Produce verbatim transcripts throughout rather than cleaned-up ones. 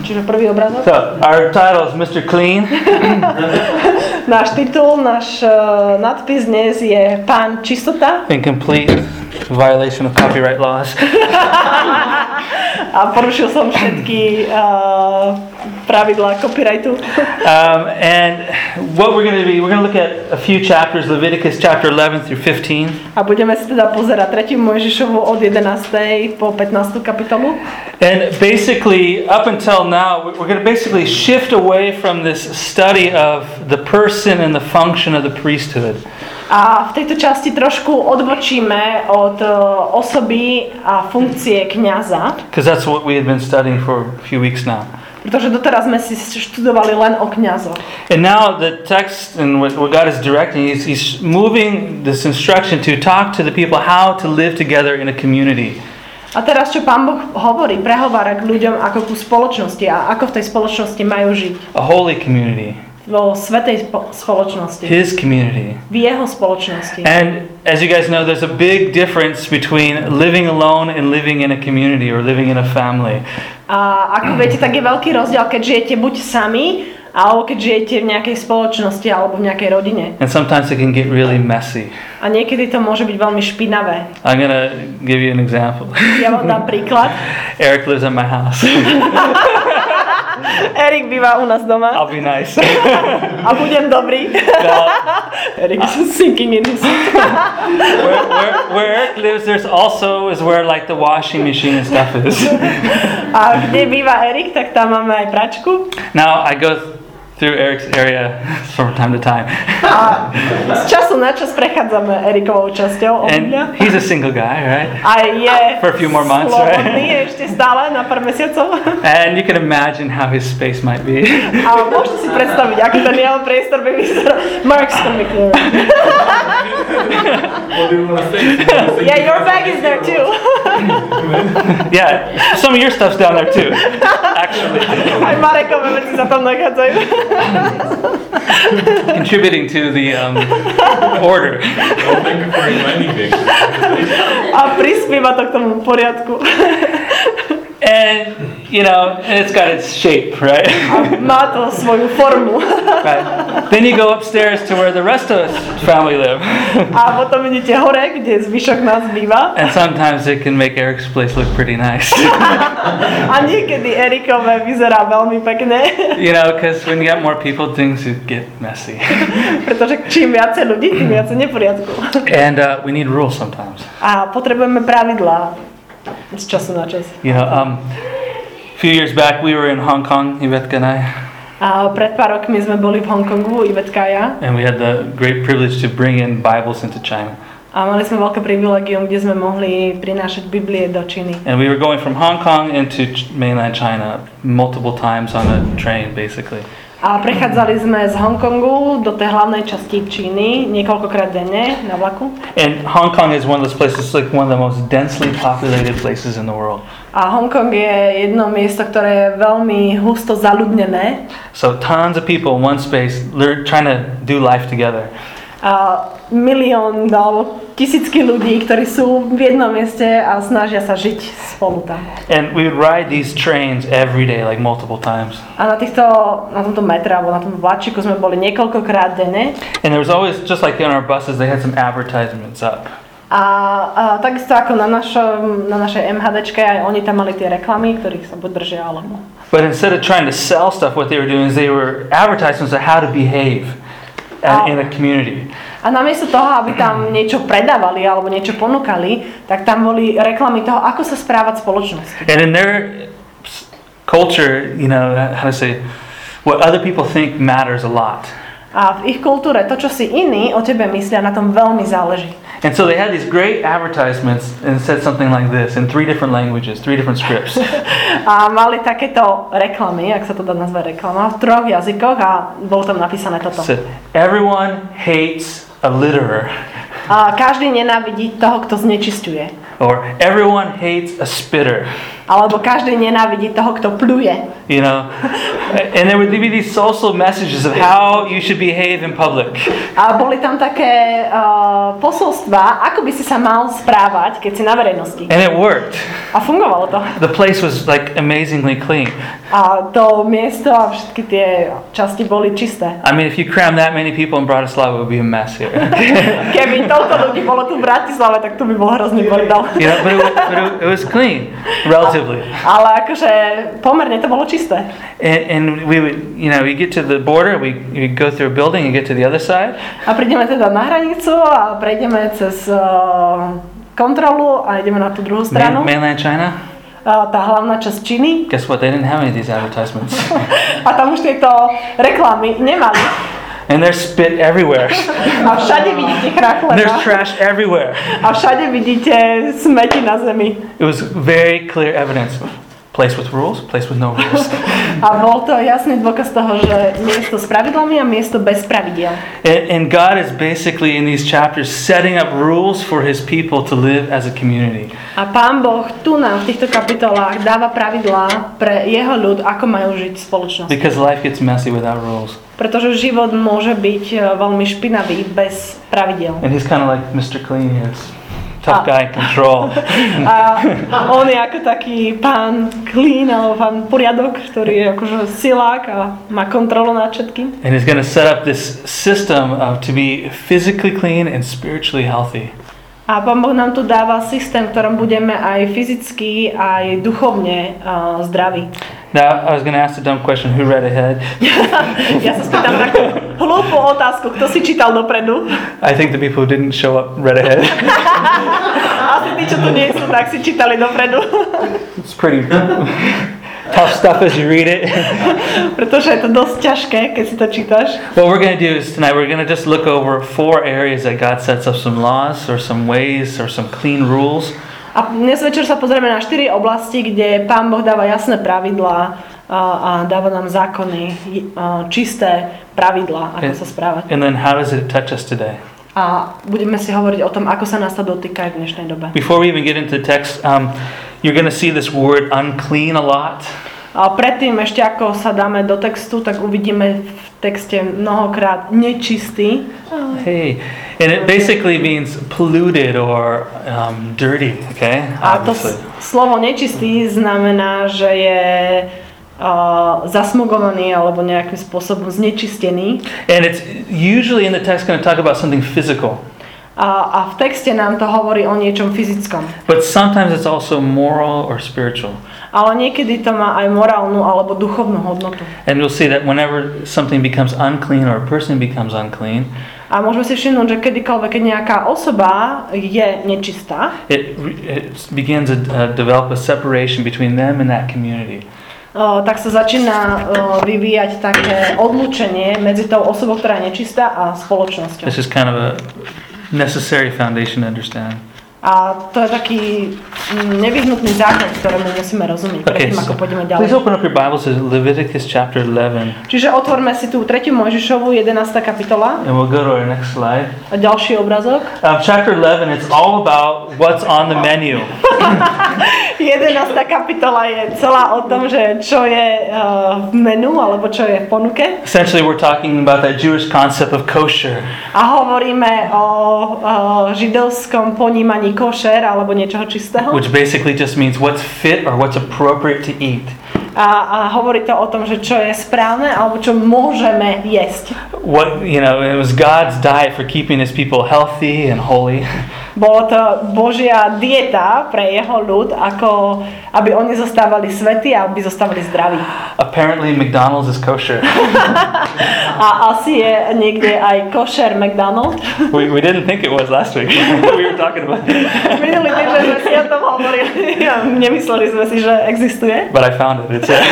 Čiže prvý obrázok. So, our title is mister Clean. Náš titul, náš uh, nadpis dnes je Pán Čistota. In complete violation of copyright laws. A porušil som všetky uh, pravidlá copyrightu. Um, and what we're going to be, we're going to look at a few chapters, Leviticus chapter eleven through fifteen. A budeme si teda pozerať tretiu Mojžišovu od jedenástej po pätnástu kapitolu. And basically, up until now, we're going to basically shift away from this study of the person and the function of the priesthood. A v tejto časti trošku odbočíme od uh, osoby a funkcie kňaza. Because that's what we had been studying for a few weeks now. Pretože doteraz sme si študovali len o kňazoch. And now the text and what, what God is directing, he's, he's moving this instruction to talk to the people how to live together in a community. A teraz, čo Pán Boh hovorí, prehovára k ľuďom ako ku spoločnosti a ako v tej spoločnosti majú žiť. A holy community. Vo svätej spoločnosti. His community. V jeho spoločnosti. And as you guys know, there's a big difference between living alone and living in a community or living in a family. A ako viete, tak je veľký rozdiel, keď žijete buď sami, alebo keď žijete v nejakej spoločnosti alebo v nejakej rodine. And sometimes it can get really messy. A niekedy to môže byť veľmi špinavé. I'm gonna give you an example. Ja vám dám príklad. Eric lives at my house. Erik býva u nás doma. I'll be nice. A budem dobrý. No. Erik is sinking in his seat. where, where, where Eric lives, there's also is where like the washing machine and stuff is. A kde býva Erik, tak tam máme aj pračku. Now I go through Eric's area from time to time. A z času na čas prechádzame Erikovou časťou. And he's a single guy, right? A je For a few more months, slobodný right? ešte stále na pár mesiacov. And you can imagine how his space might be. A môžete si predstaviť, aký ten jeho priestor by vyzeral. Mark's gonna be clear. Yeah, your bag is there too. Yeah, some of your stuff's down there too, actually. Aj Marekové veci sa tam nachádzajú. Contributing to the um, order. A prispieva to k tomu poriadku. And, you know, and it's got its shape, right? A má to svoju formu. Right. Then you go upstairs to where the rest of us family live. A potom idete hore, kde zvyšok nás býva. And sometimes it can make Eric's place look pretty nice. A niekedy Erikové vyzerá veľmi pekne. You know, because when you have more people, things get messy. Pretože čím viacej ľudí, tým viacej neporiadku. And uh, we need rules sometimes. A potrebujeme pravidlá z času na čas. You know, um, a few years back we were in Hong Kong, Yvette and I. A pred pár rokmi sme boli v Hongkongu, Ivetka a ja. And we had the great privilege to bring in Bibles into China. A mali sme veľké privilegium, kde sme mohli prinášať Biblie do Číny. And we were going from Hong Kong into ch- mainland China multiple times on a train, basically. A prechádzali sme z Hongkongu do tej hlavnej časti Číny niekoľkokrát denne na vlaku. And Hong Kong is one of those places, like one of the most densely populated places in the world. A Hongkong je jedno miesto, ktoré je veľmi husto zaľudnené. So tons of people in one space learn, trying to do life together. A milión alebo tisícky ľudí, ktorí sú v jednom mieste a snažia sa žiť spolu tam. And we would ride these trains every day, like multiple times. A na týchto, na tomto metre alebo na tom vláčiku sme boli niekoľkokrát denne. And there was always, just like in our buses, they had some advertisements up. A, a takisto ako na, našom, na našej MHDčke, aj oni tam mali tie reklamy, ktorých sa buď držia, alebo... But instead of trying to sell stuff, what they were doing is they were advertisements of how to behave uh, in a community. A namiesto toho, aby tam niečo predávali alebo niečo ponúkali, tak tam boli reklamy toho, ako sa správať v spoločnosti. And in their culture, you know, how to say, what other people think matters a lot. A v ich kultúre to, čo si iní o tebe myslia, na tom veľmi záleží. And so they had these great advertisements and said something like this in three different languages, three different scripts. A mali takéto reklamy, ak sa to dá nazvať reklama, v troch jazykoch a bolo tam napísané toto. So, everyone hates a litterer. A každý nenávidí toho, kto znečisťuje. Or everyone hates a spitter. Alebo každý nenávidí toho, kto pľuje. You know, and there would be these social messages of how you should behave in public. A boli tam také uh, posolstvá, ako by si sa mal správať, keď si na verejnosti. And it worked. A fungovalo to. The place was like amazingly clean. A to miesto a všetky tie časti boli čisté. I mean, if you cram that many people in Bratislava, it would be a mess here. Keby toľko ľudí bolo tu v Bratislave, tak tu by bol hrozný bordel. You know, but, it, but it, it was clean, relatively. Ale akože pomerne to bolo čisté. And, and we would, you know, we get to the border, we we go through a building and get to the other side. A prídeme teda na hranicu a prejdeme cez uh, kontrolu a ideme na tú druhú stranu. Main, mainland China. Uh, tá hlavná časť Číny. Guess what? They didn't have any of these advertisements. A tam už tieto reklamy nemali. And there's spit everywhere. A všade vidíte chrachle. There's trash everywhere. A všade vidíte smeti na zemi. It was very clear evidence. Place with rules, place with no rules. A bol to jasný dôkaz toho, že miesto s pravidlami a miesto bez pravidiel. And, and God is basically in these chapters setting up rules for His people to live as a community. A Pán Boh tu nám v týchto kapitolách dáva pravidlá pre jeho ľud, ako majú žiť v spoločnosti. Because life gets messy without rules. Pretože život môže byť veľmi špinavý bez pravidiel. And He's kind of like Mister Clean here. Tough guy in control. A on je ako taký pán clean, alebo pán poriadok, ktorý je akože silák a má kontrolu nad všetkým. And He's going to set up this system of to be physically clean and spiritually healthy. A Pán Boh nám tu dáva systém, v ktorom budeme aj fyzicky, aj duchovne uh, zdraví. Now, I was going to ask the dumb question, who read ahead? Ja sa spýtam takú hlúpu otázku, kto si čítal dopredu? I think the people who didn't show up read ahead. Asi tí, čo tu nie sú, tak si čítali dopredu. It's pretty tough stuff as you read it. Pretože je to dosť ťažké, keď si to čítaš. What we're going to do is tonight we're going to just look over four areas that God sets up some laws or some ways or some clean rules. A dnes večer sa pozrieme na štyri oblasti, kde Pán Boh dáva jasné pravidlá a, a dáva nám zákony, a, čisté pravidlá, ako and, sa správať. And then how does it touch us today? A budeme si hovoriť o tom, ako sa nás to dotýka v dnešnej dobe. Before we even get into the text, um, you're going to see this word unclean a lot. A predtým ešte ako sa dáme do textu, tak uvidíme v texte mnohokrát nečistý. Hey, and it basically means polluted or um, dirty, okay? A to s- slovo nečistý znamená, že je uh, zasmugovaný alebo nejakým spôsobom znečistený. And it's usually in the text going to talk about something physical. A, a v texte nám to hovorí o niečom fyzickom. But sometimes it's also moral or spiritual. Ale niekedy to má aj morálnu alebo duchovnú hodnotu. And you'll see that whenever something becomes unclean or a person becomes unclean, A môžeme si všimnúť, že kedykoľvek, keď nejaká osoba je nečistá, it, it begins to uh, develop a separation between them and that community. o, tak sa začína o, vyvíjať také odlúčenie medzi tou osobou, ktorá je nečistá, a spoločnosťou. This is kind of a necessary foundation to understand. A to je taký nevyhnutný základ, ktorému musíme rozumieť, Okay, predtým ako so pôjdeme please ďalej. open up your Bibles to Leviticus chapter eleven. Čiže otvorme si tú tretiu Mojžišovu, jedenásta kapitola. And we'll go to our next slide. A ďalší obrazok. Um, chapter eleven, it's all about what's on the menu. jedenásta kapitola je celá o tom, že čo je uh, v menu, alebo čo je v ponuke. Essentially, we're talking about that Jewish concept of kosher. A hovoríme o, o židovskom ponímaní košer, alebo niečoho čistého. Which basically just means what's fit or what's appropriate to eat. A, a hovorí to o tom, že čo je správne, alebo čo môžeme jesť. What, you know, it was God's diet for keeping His people healthy and holy. Bolo to Božia dieta pre jeho ľud, ako aby oni zostávali svätí a aby zostávali zdraví. Apparently, McDonald's is kosher. A asi je niekde aj kosher McDonald. we, we didn't think it was last week. We were talking about it. Minulý týždeň sme si o tom hovorili. Nemysleli sme si, že existuje. But I found it. It's it.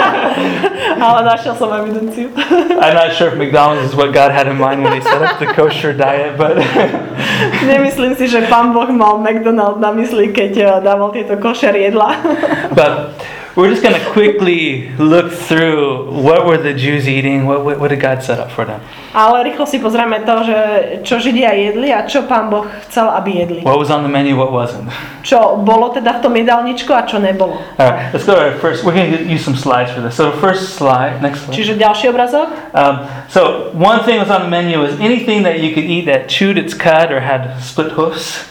Ale našiel som evidenciu. I'm not sure if McDonald's is what God had in mind when He set up the kosher diet, but Nemyslím si, že Pán Boh mal McDonald na mysli, keď dával tieto košer jedla. but we're just going to quickly look through what were the Jews eating, what, what, what did God set up for them. Ale rýchlo si pozrieme to, že čo Židia jedli a čo Pán Boh chcel, aby jedli. What was on the menu, what wasn't. Čo bolo teda v tom jedálničku a čo nebolo. Alright, let's go to our first. We're going to use some slides for this. So the first slide, next slide. Čiže ďalší obrazok. Um, so one thing was on the menu was anything that you could eat that chewed its cud or had split hoofs.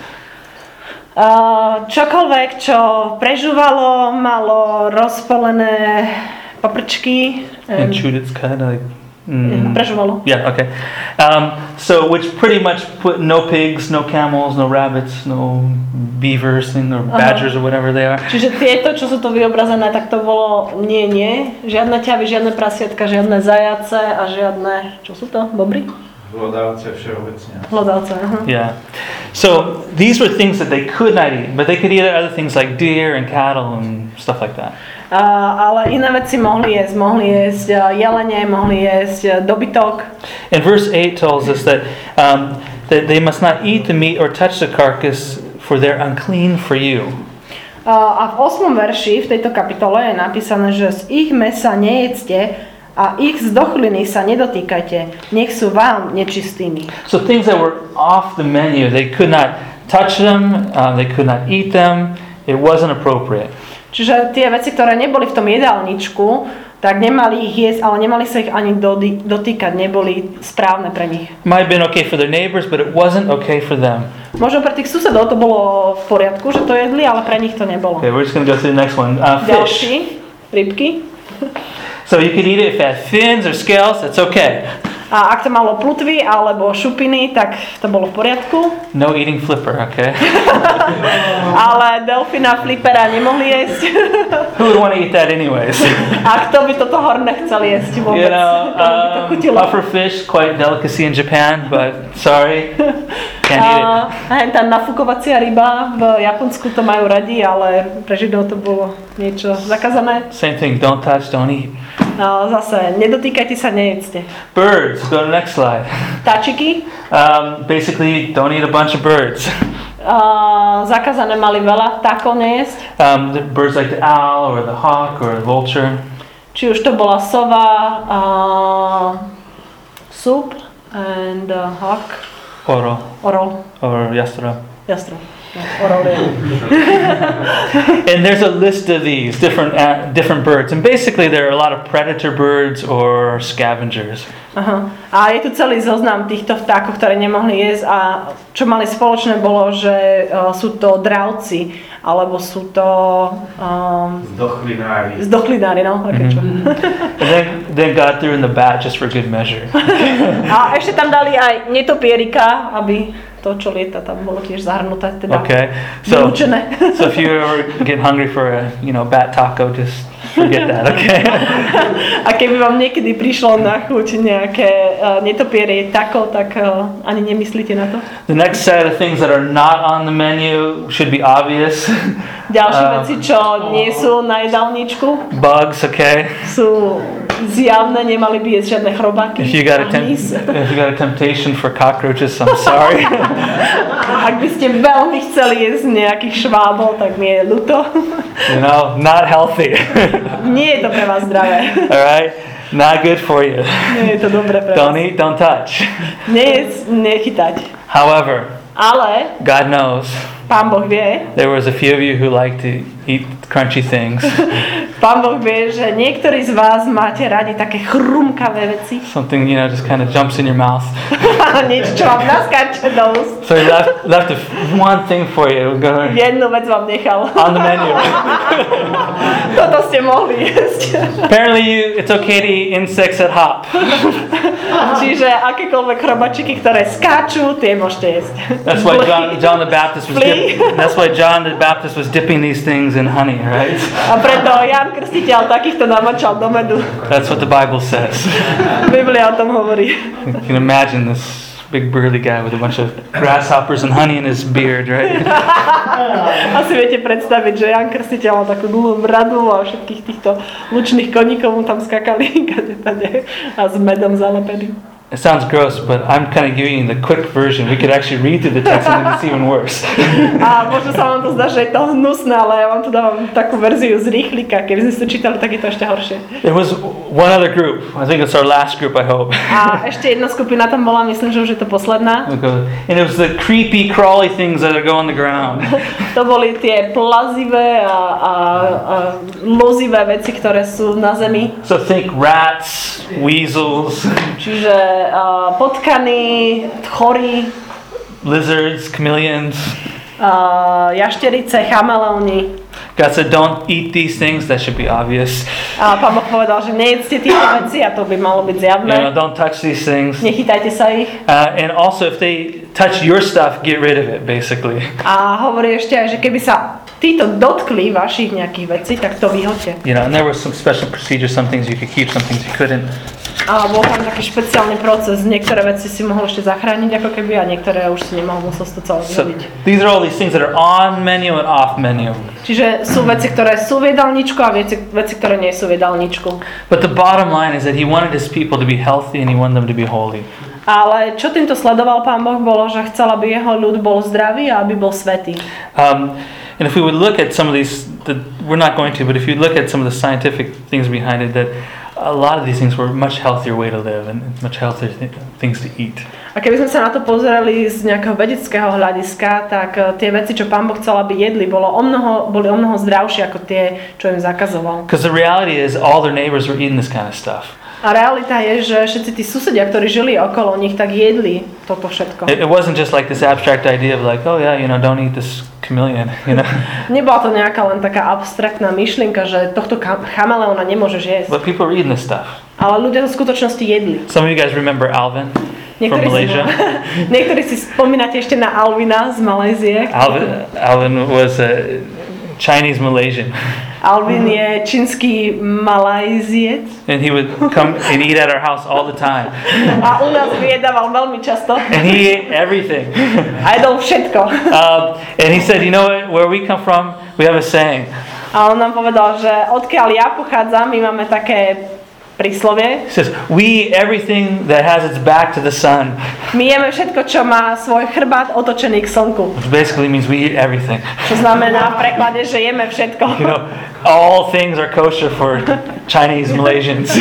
Uh, čokoľvek, čo prežúvalo, malo rozpolené paprčky. And chewed its cud, like. Mm, prežúvalo. Yeah, okay. Um, so which pretty much put no pigs, no camels, no rabbits, no beavers, or badgers, uh-huh. or whatever they are. Čiže tieto, čo sú tu vyobrazené, tak to bolo nie, nie. Žiadne ťavy, žiadne prasiatka, žiadne zajace a žiadne, čo sú to, bobry? Hlodavce všeobecne. Hlodavce, aha. Yeah. So these were things that they could not eat, but they could eat other things like deer and cattle and stuff like that. Uh, ale iné veci mohli jesť. Mohli jesť uh, jelene, mohli jesť uh, dobytok. And verse eight tells us that, um, that they must not eat the meat or touch the carcass, for they're unclean for you. Uh, a v ôsmom verši v tejto kapitole je napísané, že z ich mäsa nejedzte a ich zdochliny sa nedotýkajte, nech sú vám nečistými. So things that were off the menu, they could not touch them, uh, they could not eat them, it wasn't appropriate. Čiže tie veci, ktoré neboli v tom jedálničku, tak nemali ich jesť, ale nemali sa ich ani dody, dotýkať, neboli správne pre nich. Might have been okay for their neighbors, but it wasn't okay for them. Možno pre tých susedov to bolo v poriadku, že to jedli, ale pre nich to nebolo. Okay, we're just going to go through the next one. Uh, fish. Ďalší, rybky. So you could eat it if it had fins or scales, that's okay. A ak to malo plutvy alebo šupiny, tak to bolo v poriadku. No eating flipper, okay? Ale delfína, flipera nemohli jesť. Who would want to eat that anyways? A kto by toto horné chcel jesť vôbec? You know, Komu by to um, chutilo? puffer fish, quite delicacy in Japan, but sorry, can't eat it. A tá nafukovacia ryba v Japonsku to majú radi, ale pre Židov to bolo niečo zakázané. Same thing, don't touch, don't eat. No, zase, nedotýkajte sa, nejedzte. Birds, go to the next slide. Tačiky. Um, basically, don't eat a bunch of birds. Uh, zakázané mali veľa vtákov nejesť. Um, the birds like the owl or the hawk or the vulture. Či už to bola sova, uh, soup and uh, hawk. Orol. Orol. Or yastra. Jastra. Orol je. And there's a list of these different uh, different birds, and basically there are a lot of predator birds or scavengers. Aha. A je tu celý zoznam týchto vtákov, ktoré nemohli jesť a čo mali spoločné bolo, že uh, sú to dravci, alebo sú to um, Zdochlinári. Zdochlinári, no. Okay, čo? And then, then God threw in the bat just for good measure. A ešte tam dali aj netopierika, aby to, čo lieta, tam bolo tiež zahrnuté, teda Okay, so vylúčené. so if you ever get hungry for a you know bat taco, just forget that, okay? A keby vám niekedy prišlo na chuť nejaké uh, netopierie taco, tak uh, ani nemyslíte na to. The next set of things that are not on the menu should be obvious. Ďalšie Um, veci, čo nie sú na jedálničku, Bugs, okay? sú zjavné, nemali by jesť žiadne chrobáky. If you got a a temp- hmyz. if you got a temptation for cockroaches, I'm sorry. Ak by ste veľmi chceli jesť nejakých švábov, tak mi je ľúto. You know, not healthy. Nie je to pre vás zdravé. All right, not good for you. Nie je to dobré pre Don't vás. eat, don't touch. Nejesť, nechytať. However, Ale God knows Pán Boh vie, there was a few of you who like to eat crunchy things. Pán Boh vie, že niektorí z vás máte radi také chrumkavé veci. Something, you know, just kind of jumps in your mouth. Niečo, čo vám naskáče do úst. So he left, left a, one thing for you. Go Jednu vec vám nechal. on the menu. Toto ste mohli jesť. Apparently, you, it's okay to eat insects that hop. Čiže akékoľvek chrobačiky, ktoré skáču, tie môžete jesť. That's why John, John the Baptist was Flea. dip, that's why John the Baptist was dipping these things in honey, right? A preto Ján Krstiteľ takýchto namačal do medu. That's what the Bible says. Biblia o tom hovorí. You can imagine this big burly guy with a bunch of grasshoppers and honey in his beard, right? Asi viete predstaviť, že Ján Krstiteľ mal takú dlhú bradu a všetkých týchto lučných koníkov mu tam skakali kade tade a s medom zalepený. It sounds gross, but I'm kind of giving you the quick version. We could actually read through the text and then it's even worse. A možno sa vám to zdá, že je to hnusné, ale ja vám tu dávam takú verziu z rýchlika. Keby sme si to čítali, tak je to ešte horšie. There was one other group. I think it's our last group, I hope. A ešte jedna skupina tam bola, myslím, že už je to posledná. And it was the creepy, crawly things that go on the ground. To boli tie plazivé a, a, a lozivé veci, ktoré sú na zemi. So think rats, weasels, Čiže uh, potkany, tchory, lizards, chameleons. uh, jašterice, chameleóni. God said, don't eat these things. That should be obvious. A Pán Boh povedal, že nejedzte tieto veci a to by malo byť zjavné. You know, don't touch these things. Nechytajte sa ich. Uh, and also, if they touch your stuff, get rid of it, basically. A hovorí ešte aj, že keby sa títo dotkli vašich nejakých vecí, tak to vyhoďte. You know, and there was some special procedures. Some things you could keep, some things you couldn't. A bol tam taký špeciálny proces. Niektoré veci si mohol ešte zachrániť ako keby a niektoré už si nemohol, musel si to celé So vyhodiť. these are all these things that are on menu and off menu. Čiže sú veci, ktoré sú v jedálničku a veci, veci, ktoré nie sú v jedálničku. But the bottom line is that he wanted his people to be healthy and he wanted them to be holy. Ale čo týmto sledoval Pán Boh bolo, že chcel, aby jeho ľud bol zdravý a aby bol svätý. Um, and if we would look at some of these, the, we're not going to, but if you look at some of the scientific things behind it, that a lot of these things were a much healthier way to live and much healthier th- things to eat. A keby sme sa na to pozerali z nejakého vedeckého hľadiska, tak tie veci, čo Pán Boh chcel, aby jedli, bolo o mnoho, boli o mnoho zdravšie ako tie, čo im zakazoval. Because the reality is all their neighbors were eating this kind of stuff. A realita je, že všetci tí susedia, ktorí žili okolo nich, tak jedli toto všetko. It, it wasn't just like this abstract idea of like, oh yeah, you know, don't eat this chameleon, you know. Nebola to nejaká len taká abstraktná myšlienka, že tohto chameleóna nemôžeš jesť. But people were eating this stuff. Ale ľudia to v skutočnosti jedli. Some of you guys remember Alvin from Niektorí si, Malaysia. niektorí si spomínate ešte na Alvina z Malajzie. Alvin, Alvin was a Chinese Malaysian. Alvin je čínsky Malajziec. And he would come and eat at our house all the time. A u nás vyjedával veľmi často. And he ate everything. A jedol všetko. Um, and he said, you know what, where we come from, we have a saying. A on nám povedal, že odkiaľ ja pochádzam, my máme také príslovie. He says, we eat everything that has its back to the sun. My jeme všetko, čo má svoj chrbát otočený k slnku. Which basically means we eat everything. Čo znamená v preklade, že jeme všetko. You know, all things are kosher for Chinese Malaysians.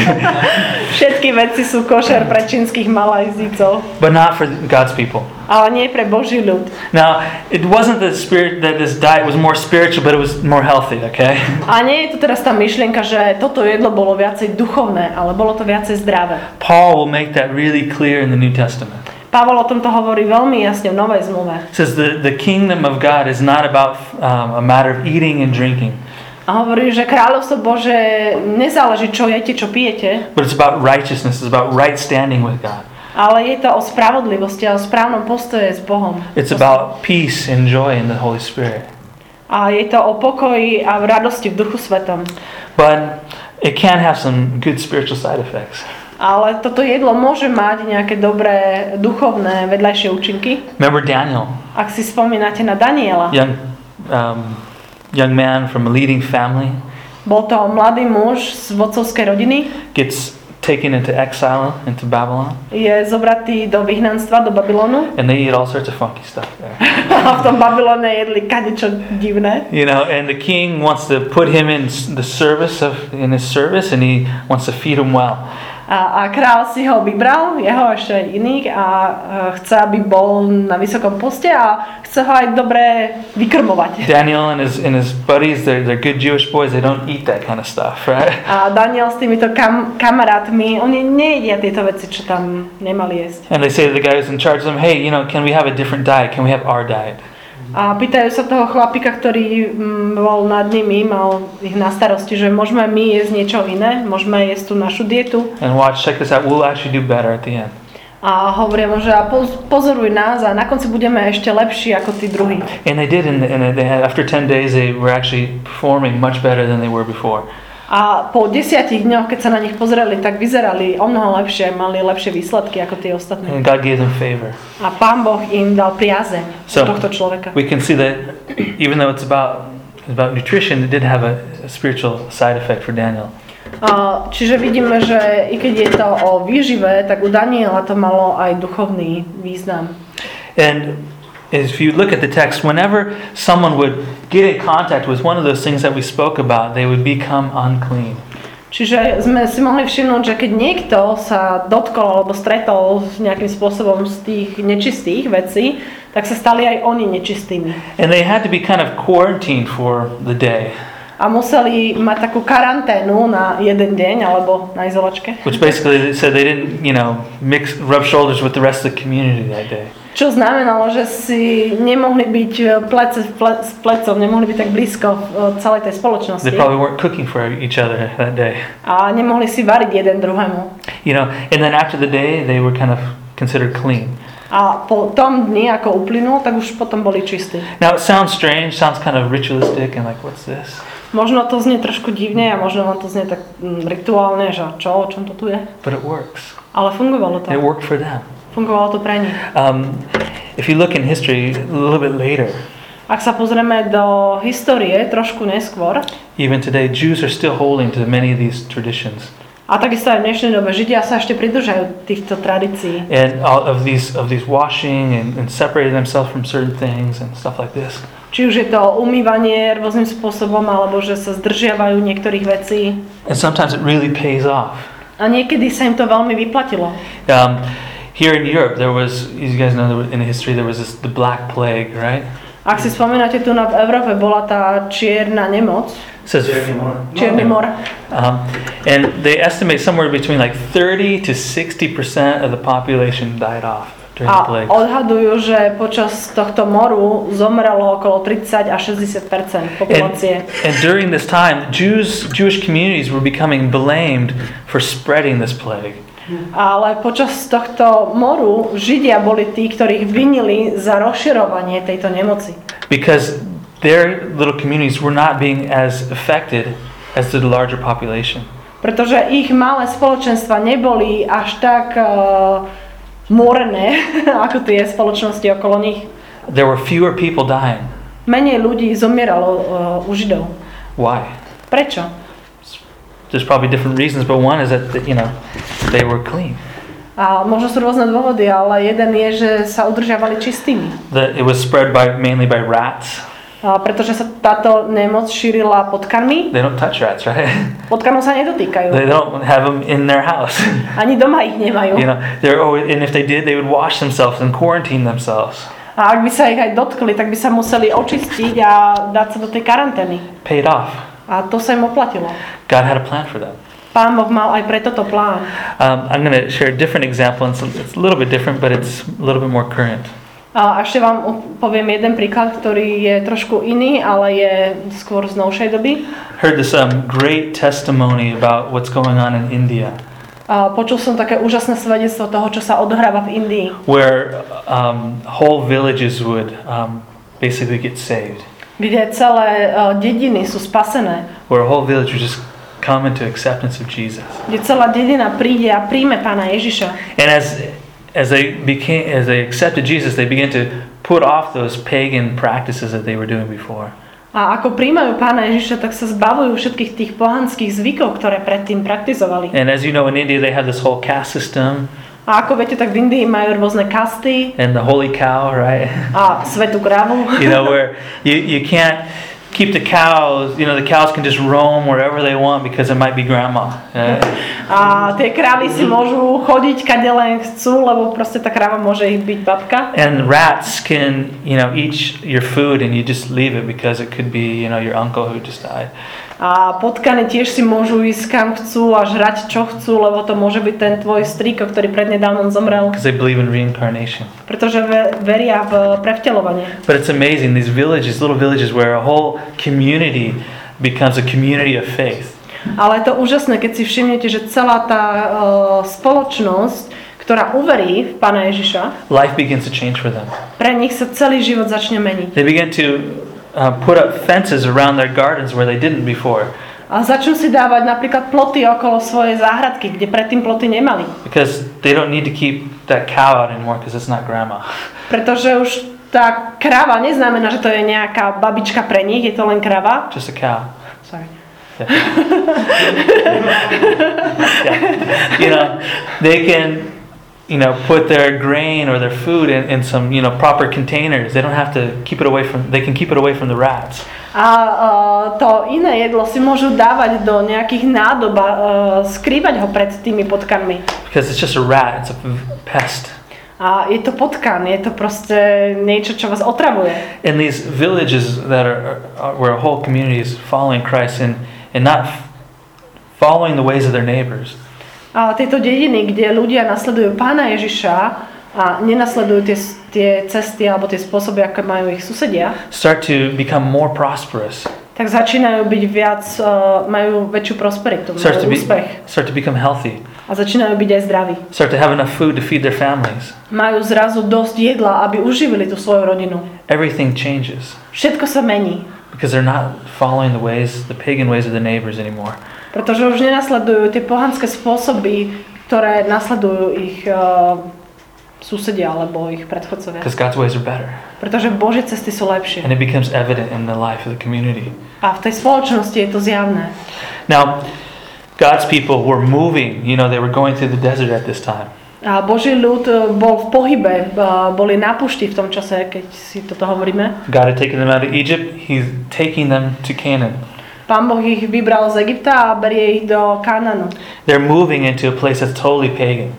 Všetky veci sú košer pre čínskych Malajzícov. But not for God's people. Ale nie pre Boží ľud. Now, it wasn't the spirit that this diet was more spiritual, but it was more healthy, okay? A nie je to teraz tá myšlienka, že toto jedlo bolo viacej duchovné, ale bolo to viacej zdravé. Paul will make that really clear in the New Testament. Pavol o tomto hovorí veľmi jasne v Novej zmluve. It says the, the kingdom of God is not about um, a matter of eating and drinking. A hovorí, že kráľovstvo Bože nezáleží, čo jete, čo pijete, But it's about righteousness, it's about right standing with God. ale je to o spravodlivosti a o správnom postoje s Bohom. It's about peace and joy in the Holy Spirit. A je to o pokoji a v radosti v Duchu Svetom. But it can have some good spiritual side effects. Ale toto jedlo môže mať nejaké dobré duchovné vedľajšie účinky. Remember Daniel, Ak si spomínate na Daniela, young um, young man from a leading family, bol to mladý muž z vodcovskej rodiny, gets taken into exile into Babylon, je zobratý do vyhnanstva, do Babylonu and they eat all sorts of funky stuff there. a v tom Babylone jedli kadečo divné. You know, and the king wants to put him in the service of in his service, and he wants to feed him well. A, a král si ho vybral, jeho ešte aj iných a uh, chce, aby bol na vysokom poste a chce ho aj dobre vykrmovať. Daniel and his and his buddies, they're, they're good Jewish boys, they don't eat that kind of stuff, right? A Daniel s týmito kam, kamarátmi, oni nejedia tieto veci, čo tam nemali jesť. And they say to the guy who's in charge of them, hey, you know, can we have a different diet? Can we have our diet? A pýtajú sa toho chlapika, ktorý mm, bol nad nimi, mal ich na starosti, že môžeme my jesť niečo iné, môžeme jesť tú našu dietu. And watch, check this out, we'll actually do better at the end. A hovoria mu, že a poz, pozoruj nás a na konci budeme ešte lepší ako tí druhí. And they did, and, and they had, after ten days, they were actually performing much better than they were before. A po desiatich dňoch, keď sa na nich pozreli, tak vyzerali o mnoho lepšie, mali lepšie výsledky ako tí ostatní. And God gave them favor. A Pán Boh im dal priazeň So, tohto človeka. we can see that even though it's about, it's about nutrition, it did have a, a spiritual side effect for Daniel. Uh, čiže vidíme, že i keď je to o výžive, tak u Daniela to malo aj duchovný význam. And if you look at the text, whenever someone would get in contact with one of those things that we spoke about, they would become unclean. Čiže sme si mohli všimnúť, že keď niekto sa dotkol alebo stretol nejakým spôsobom z tých nečistých vecí, tak sa stali aj oni nečistými. And they had to be kind of quarantined for the day. A museli mať takú karanténu na jeden deň alebo na izolačke. Which basically said they didn't, you know, mix, rub shoulders with the rest of the community that day. Čo znamenalo, že si nemohli byť plece ple, s plecom, nemohli byť tak blízko celej tej spoločnosti. They probably weren't cooking for each other that day. A nemohli si variť jeden druhému. You know, and then after the day, they were kind of considered clean. A po tom dni, ako uplynul, tak už potom boli čistí. Now it sounds strange, sounds kind of ritualistic and like, what's this? Možno to znie trošku divne a možno vám to znie tak mm, rituálne, že čo, o čom to tu je. But it works. Ale fungovalo to. It worked for them. Fungovalo to pre nich. Um, if you look in history a little bit later, Ak sa pozrieme do histórie trošku neskôr, even today, Jews are still holding to many of these traditions. a takisto aj v dnešnej dobe Židia sa ešte pridržajú týchto tradícií. And all of these of these washing and, and separating themselves from certain things and stuff like this. Či už je to umývanie rôznym spôsobom, alebo že sa zdržiavajú niektorých vecí. And sometimes it really pays off. A niekedy sa im to veľmi vyplatilo. Um, here in Europe, there was, you guys know, there was, in history there was this, the Black Plague, right? Ak si spomínate, tu na v Európe bola tá čierna nemoc. It says Čierny mor. Um, and they estimate somewhere between like thirty to sixty percent of the population died off during the A plague. odhadujú, že počas tohto moru zomrelo okolo tridsať až šesťdesiat percent populácie. And, and during this time, Jews, Jewish communities were becoming blamed for spreading this plague. Ale počas tohto moru Židia boli tí, ktorých vinili za rozširovanie tejto nemoci. Because their little communities were not being as affected as the larger population. Pretože ich malé spoločenstva neboli až tak uh, morné, ako tie spoločnosti okolo nich. There were fewer people dying. Menej ľudí zomieralo uh, u Židov. Why? Prečo? There's probably different reasons, but one is that, you know, they were clean. A možno sú rôzne dôvody, ale jeden je, že sa udržiavali čistými. That it was spread by mainly by rats. A pretože sa táto nemoc šírila potkanmi. They don't touch rats, right? Potkanov sa nedotýkajú. They don't have them in their house. Ani doma ich nemajú. You know, they're always, and if they did, they would wash themselves and quarantine themselves. A ak by sa ich aj dotkli, tak by sa museli očistiť a dať sa do tej karantény. Paid off. A to sa im oplatilo. God had a plan for them. Pán Boh mal aj pre toto plán. Um, I'm going to share a different example, and it's a little bit different, but it's a little bit more current. A ešte vám poviem jeden príklad, ktorý je trošku iný, ale je skôr z novšej doby. Heard this um, great testimony about what's going on in India. A počul som také úžasné svedectvo toho, čo sa odohráva v Indii. Where um, whole villages would um, basically get saved. Kde celé uh, dediny sú spasené. Where a whole village would just come into acceptance of Jesus. Kde celá dedina príde a príjme Pána Ježiša. And as as they became as they accepted Jesus, they began to put off those pagan practices that they were doing before. A ako príjmajú Pána Ježiša, tak sa zbavujú všetkých tých pohanských zvykov, ktoré predtým praktizovali. And as you know, in India they have this whole caste system. A ako viete, tak v Indii majú rôzne kasty. And the holy cow, right? A svätú krávu. You know, where you, you can't keep the cows, you know, the cows can just roam wherever they want because it might be grandma. Right? A tie krávy si môžu chodiť kade len chcú, lebo proste tá kráva môže ich byť babka. And rats can, you know, eat your food and you just leave it because it could be, you know, your uncle who just died. A potkany tiež si môžu ísť kam chcú a žrať čo chcú, lebo to môže byť ten tvoj strýko, ktorý prednedávnom zomrel. Because they believe in reincarnation. Pretože veria v prevteľovanie. But it's amazing, these villages, little villages where a whole community becomes a community of faith. Ale je to úžasné, keď si všimnete, že celá tá uh, spoločnosť, ktorá uverí v Pána Ježiša, life begins to change for them. Pre nich sa celý život začne meniť. They begin to Uh, put up fences around their gardens where they didn't before. A začnú si dávať napríklad ploty okolo svojej záhradky, kde predtým ploty nemali. Because they don't need to keep that cow out anymore because it's not grandma. Pretože už tá kráva neznamená, že to je nejaká babička pre nich, je to len kráva. Just a cow. Sorry. Yeah. Yeah. You know, they can, you know, put their grain or their food in, in some, you know, proper containers. They don't have to keep it away from, they can keep it away from the rats. A uh, to iné jedlo si môžu dávať do nejakých nádob a uh, skrývať ho pred tými potkanmi. Because it's just a rat, it's a pest. A je to potkan, je to proste niečo, čo vás otravuje. In these villages that are, are where a whole community is following Christ and, and not f- following the ways of their neighbors. A tieto dediny, kde ľudia nasledujú Pána Ježiša a nenasledujú tie, tie cesty alebo tie spôsoby, aké majú ich susedia, start to become more prosperous. tak začínajú byť viac, uh, majú väčšiu prosperitu, Start to, majú be, úspech start to become healthy. a začínajú byť aj zdraví. Start to have enough food to feed their families. Majú zrazu dosť jedla, aby uživili tú svoju rodinu. Everything changes Všetko sa mení, because they're not following the ways, the pagan ways of the neighbors anymore. pretože už nenasledujú tie pohanské spôsoby, ktoré nasledujú ich uh, susedia alebo ich predchodcovia. Because God's ways are better. Pretože Božie cesty sú lepšie. And it becomes evident in the life of the community. A v tej spoločnosti je to zjavné. Now, God's people were moving. You know, they were going through the desert at this time. A Boží ľud bol v pohybe, boli na púšti v tom čase, keď si toto hovoríme. God had taken them out of Egypt. He's taking them to Canaan. Pán Boh ich vybral z Egypta a berie ich do Kananu. They're moving into a place that's totally pagan.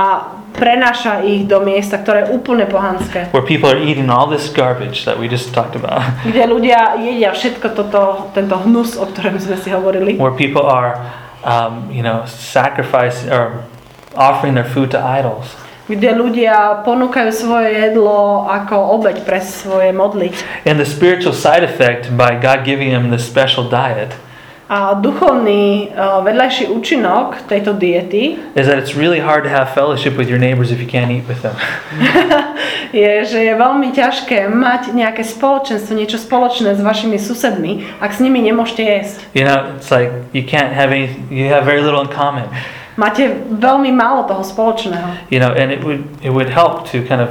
A prenáša ich do miesta, ktoré je úplne pohanské. Where people are eating all this garbage that we just talked about. Kde ľudia jedia všetko toto, tento hnus, o ktorom sme si hovorili. Where people are, um, you know, sacrifice or offering their food to idols. Kde ľudia ponúkajú svoje jedlo ako obeť pre svoje modly. And the spiritual side effect by God giving them this special diet A duchovný uh, vedľajší účinok tejto diety is that it's really hard to have fellowship with your neighbors if you can't eat with them. je, že je veľmi ťažké mať nejaké spoločenstvo, niečo spoločné s vašimi susedmi, ak s nimi nemôžete jesť. You know, it's like you can't have any, you have very little in common. Máte veľmi málo toho spoločného. You know, and it would it would help to kind of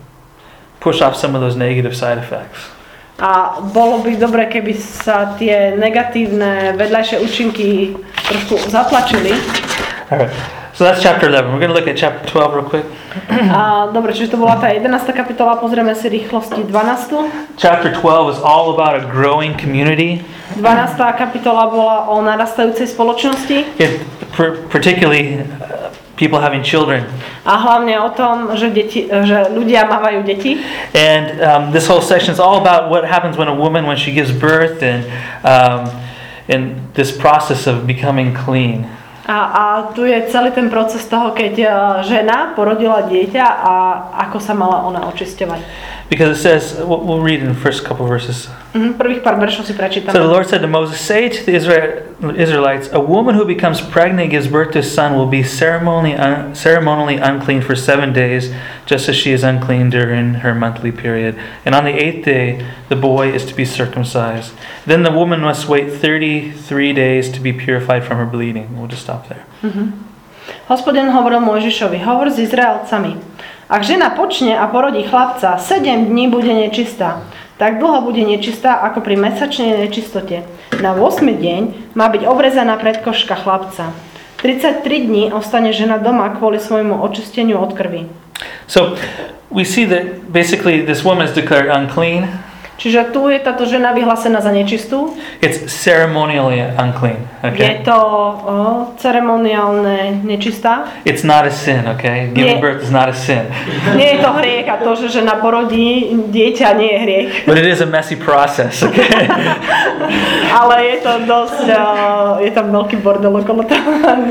push off some of those negative side effects. A bolo by dobre, keby sa tie negatívne vedľajšie účinky trošku zatlačili. All right. So that's chapter eleven. We're going to look at chapter twelve real quick. A dobre, čiže to bola tá jedenásta kapitola, pozrieme si rýchlosti dvanástu. Chapter twelve is all about a growing community. dvanásta kapitola bola o narastajúcej spoločnosti. It, particularly uh, people having children. A hlavne o tom, že, deti, že ľudia mávajú deti. And um, this whole section is all about what happens when a woman, when she gives birth, and um, and this process of becoming clean. A, a tu je celý ten proces toho, keď žena porodila dieťa a ako sa mala ona očisťovať. Because it says, we'll read in the first couple verses. Mm-hmm, prvých pár veršov si prečítame. So the Lord said to Moses, say to the Israel, Israelites, a woman who becomes pregnant and gives birth to a son will be ceremonially, un, ceremonially unclean for seven days, just as she is unclean during her monthly period. And on the eighth day, the boy is to be circumcised. Then the woman must wait thirty-three days to be purified from her bleeding. We'll just stop there. Mm-hmm. Hospodin hovoril Mojžišovi, hovor s Izraelcami. Ak žena počne a porodí chlapca, sedem dní bude nečistá. Tak dlho bude nečistá ako pri mesačnej nečistote. Na ôsmy deň má byť obrezaná predkoška chlapca. tridsaťtri dní ostane žena doma kvôli svojmu očisteniu od krvi. So we see that basically this woman is declared unclean. Čiže tu je táto žena vyhlásená za nečistú. It's ceremonially unclean. Okay? Je to o, ceremoniálne nečistá. It's not a sin, okay? Giving birth is not a sin. Nie je to hriech a to, že žena porodí dieťa, nie je hriech. But it is a messy process, okay? Ale je to dosť, uh, je tam veľký bordel okolo toho.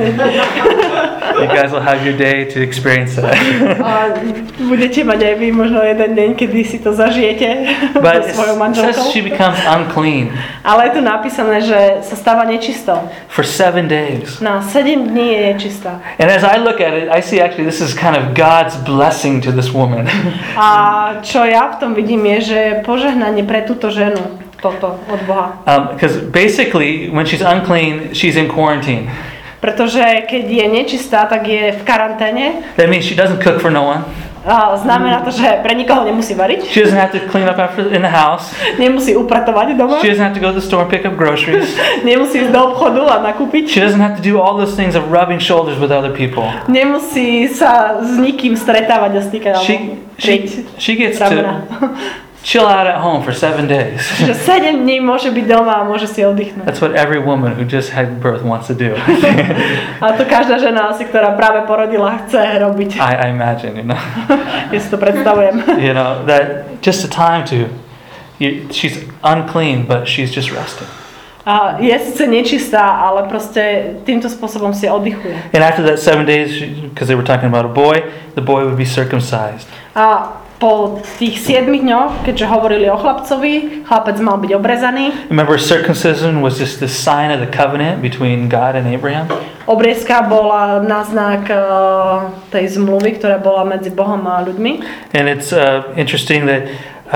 You guys will have your day to experience that. A budete mať aj vy možno jeden deň, kedy si to zažijete so svojou manželkou. It says she becomes unclean. Ale je tu napísané, že sa stáva nečistou. For seven days. Na sedem dní je nečistá. And as I look at it, I see actually this is kind of God's blessing to this woman. A čo ja v tom vidím je, že požehnanie pre túto ženu toto od Boha. Because um, basically when she's unclean, she's in quarantine. Pretože keď je nečistá, tak je v karanténe. That means she doesn't cook for no one. A znamená to, že pre nikoho nemusí variť. She doesn't have to clean up after in the house. Nemusí upratovať doma. She doesn't have to go to the store and pick up groceries. Nemusí ísť do obchodu a nakúpiť. She doesn't have to do all those things of rubbing shoulders with other people. Nemusí sa s nikým stretávať a stýkať. She, she, she gets to chill out at home for seven days. Že sedem dní môže byť doma a môže si oddychnúť. That's what every woman who just had birth wants to do. A to každá žena asi, ktorá práve porodila, chce robiť. I, I imagine, you know. Ja si to predstavujem. You know, that just a time to, you, she's unclean, but she's just resting. A je síce nečistá, ale proste týmto spôsobom si oddychuje. And after that seven days, because they were talking about a boy, the boy would be circumcised. A po tých siedmich dňoch, keďže hovorili o chlapcovi, chlapec mal byť obrezaný. Remember, circumcision was just the sign of the covenant between God and Abraham. Obriezka bola náznak uh, tej zmluvy, ktorá bola medzi Bohom a ľuďmi. And it's uh, interesting that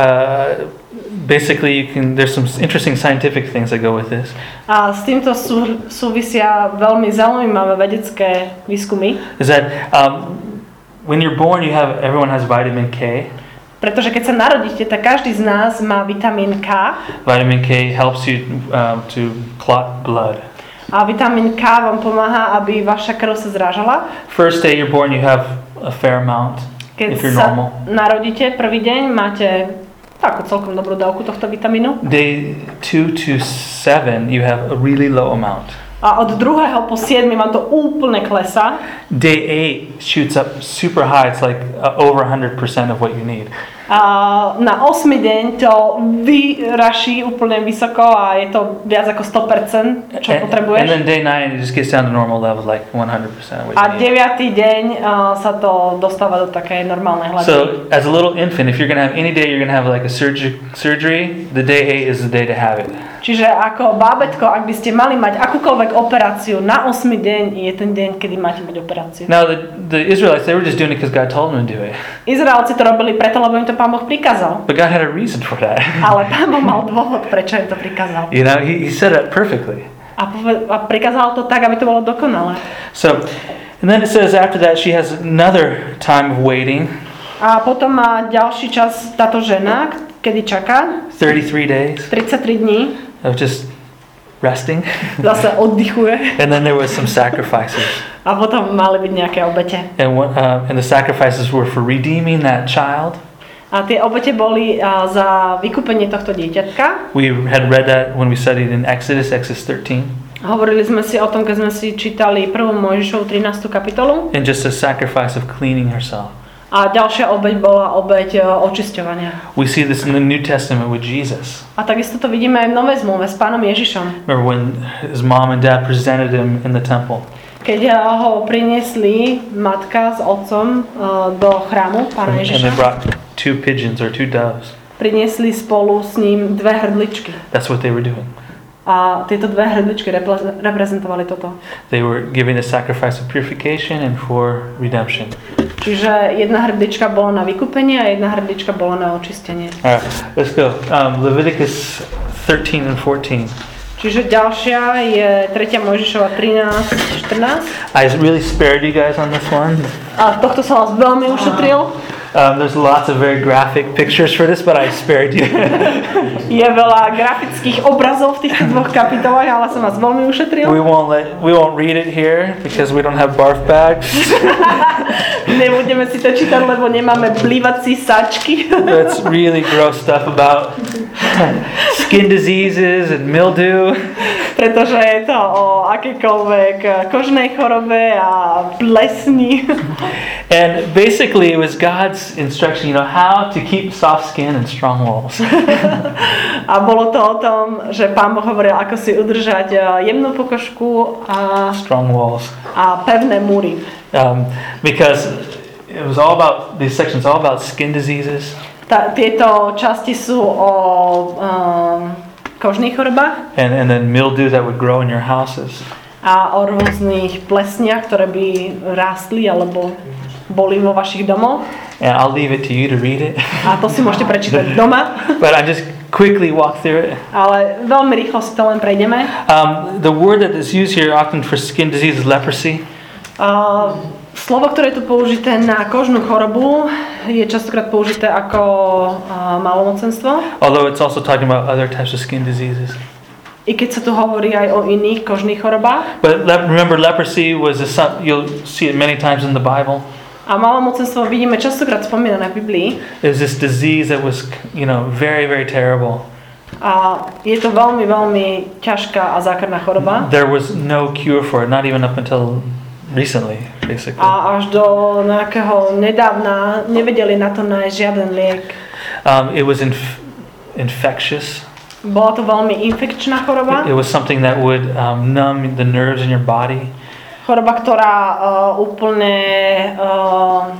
uh, basically you can there's some interesting scientific things that go with this. A s týmto sú, súvisia veľmi zaujímavé vedecké výskumy. Is that um, when you're born, you have everyone has vitamin K. Pretože keď sa narodíte, tak každý z nás má vitamín K. Vitamin K helps you um, to clot blood. A vitamín K vám pomáha, aby vaša krv sa zrážala. First day you're born, you have a fair amount. Keď if you're sa normal. narodíte prvý deň, máte takú celkom dobrú dávku tohto vitamínu. Day two to seven, you have a really low amount. A od druhého po siedmy vám to úplne klesá. Day eight shoots up super high. It's like uh, over one hundred percent of what you need. A na ôsmy deň to vyraší úplne vysoko a je to viac ako sto percent, čo and, potrebuješ. and then day nine, it just gets down to normal levels, like one hundred percent of what you A need. deviatý deň uh, sa to dostáva do takej normálnej hladiny. So, as a little infant, if you're going to have any day, you're going to have like a surgery, surgery, the day eight is the day to have it. Čiže ako bábätko, ak by ste mali mať akúkoľvek operáciu, na ôsmy deň je ten deň, kedy máte mať operáciu. Now, the, the Israelites, they were just doing it because God told them to do it. Izraelci to robili preto, lebo im to Pán Boh prikázal. But God had a reason for that. Ale Pán Boh mal dôvod, prečo im to prikázal. You know, he, he said it perfectly. A, pove- a prikázal to tak, aby to bolo dokonalé. So, and then it says after that she has another time of waiting. A potom má ďalší čas táto žena, kedy čaká. thirty-three days tridsaťtri dní. of just resting. Zase oddychuje. And then there was some sacrifices. A potom mali byť nejaké obete. And what, uh, and the sacrifices were for redeeming that child. A tie obete boli uh, za vykúpenie tohto dieťatka. We had read that when we studied in Exodus, Exodus thirteen. Hovorili sme si o tom, keď sme si čítali prvú Mojžišovu trinástu kapitolu. And just a sacrifice of cleaning herself. A ďalšia obeť bola obeť uh, očisťovania. We see this in the New Testament with Jesus. A takisto to vidíme aj v Novej zmluve s Pánom Ježišom. Remember when his mom and dad presented him in the temple. Keď ho priniesli matka s otcom uh, do chrámu Pána And, and Ježiša, they brought two pigeons or two doves. priniesli spolu s ním dve hrdličky. That's what they were doing. A tieto dve hrdličky repre- reprezentovali toto. They were giving a sacrifice of purification and for redemption. Čiže jedna hrdlička bola na vykúpenie a jedna hrdlička bola na očistenie. All right, let's go. Um, Leviticus thirteen and fourteen. Čiže ďalšia je tretia Mojžišova trinásť štrnásť. I really spared you guys on this one. A tohto som vás veľmi ušetril. Um, there's lots of very graphic pictures for this, but I spared you. Je veľa grafických obrazov v týchto dvoch kapitolách, ale som vás veľmi ušetril. we won't let we won't read it here because we don't have barf bags. Nebudeme si to čítať, lebo nemáme blívací sáčky. That's really gross stuff about skin diseases and mildew. Pretože je to o akékoľvek kožnej chorobe a plesni. And basically it was God's instruction, you know, how to keep soft skin and strong walls. A bolo to o tom, že Pán Boh hovoril, ako si udržať jemnú pokožku a, Strong walls. a pevné múry. Um, because it was all about, these sections all about skin diseases. Tá, tieto časti sú o um, kožných chorobách And, and then mildew that would grow in your houses. a o rôznych plesniach, ktoré by rástli alebo boli vo vašich domoch. And I'll leave it to you to read it. A to si môžete prečítať doma. But I just quickly walk through it. Ale veľmi rýchlo si to len prejdeme. Um, the word that is used here often for skin disease is leprosy. Uh, v Slovo, ktoré je tu použité na kožnú chorobu, je častokrát použité ako uh, malomocenstvo. Although it's also talking about other types of skin diseases. I keď sa tu hovorí aj o iných kožných chorobách. But le- remember, leprosy was a, you'll see it many times in the Bible. A malomocenstvo vidíme častokrát spomínané v Biblii. It was this disease that was, you know, very, very terrible. A je to veľmi, veľmi ťažká a zákerná choroba. There was no cure for it, not even up until recently, basically. A až do nejakého nedávna nevedeli na to nájsť žiaden liek. Um, it was inf- infectious. Bola to veľmi infekčná choroba. It was something that would um, numb the nerves in your body. Choroba, ktorá uh, úplne uh,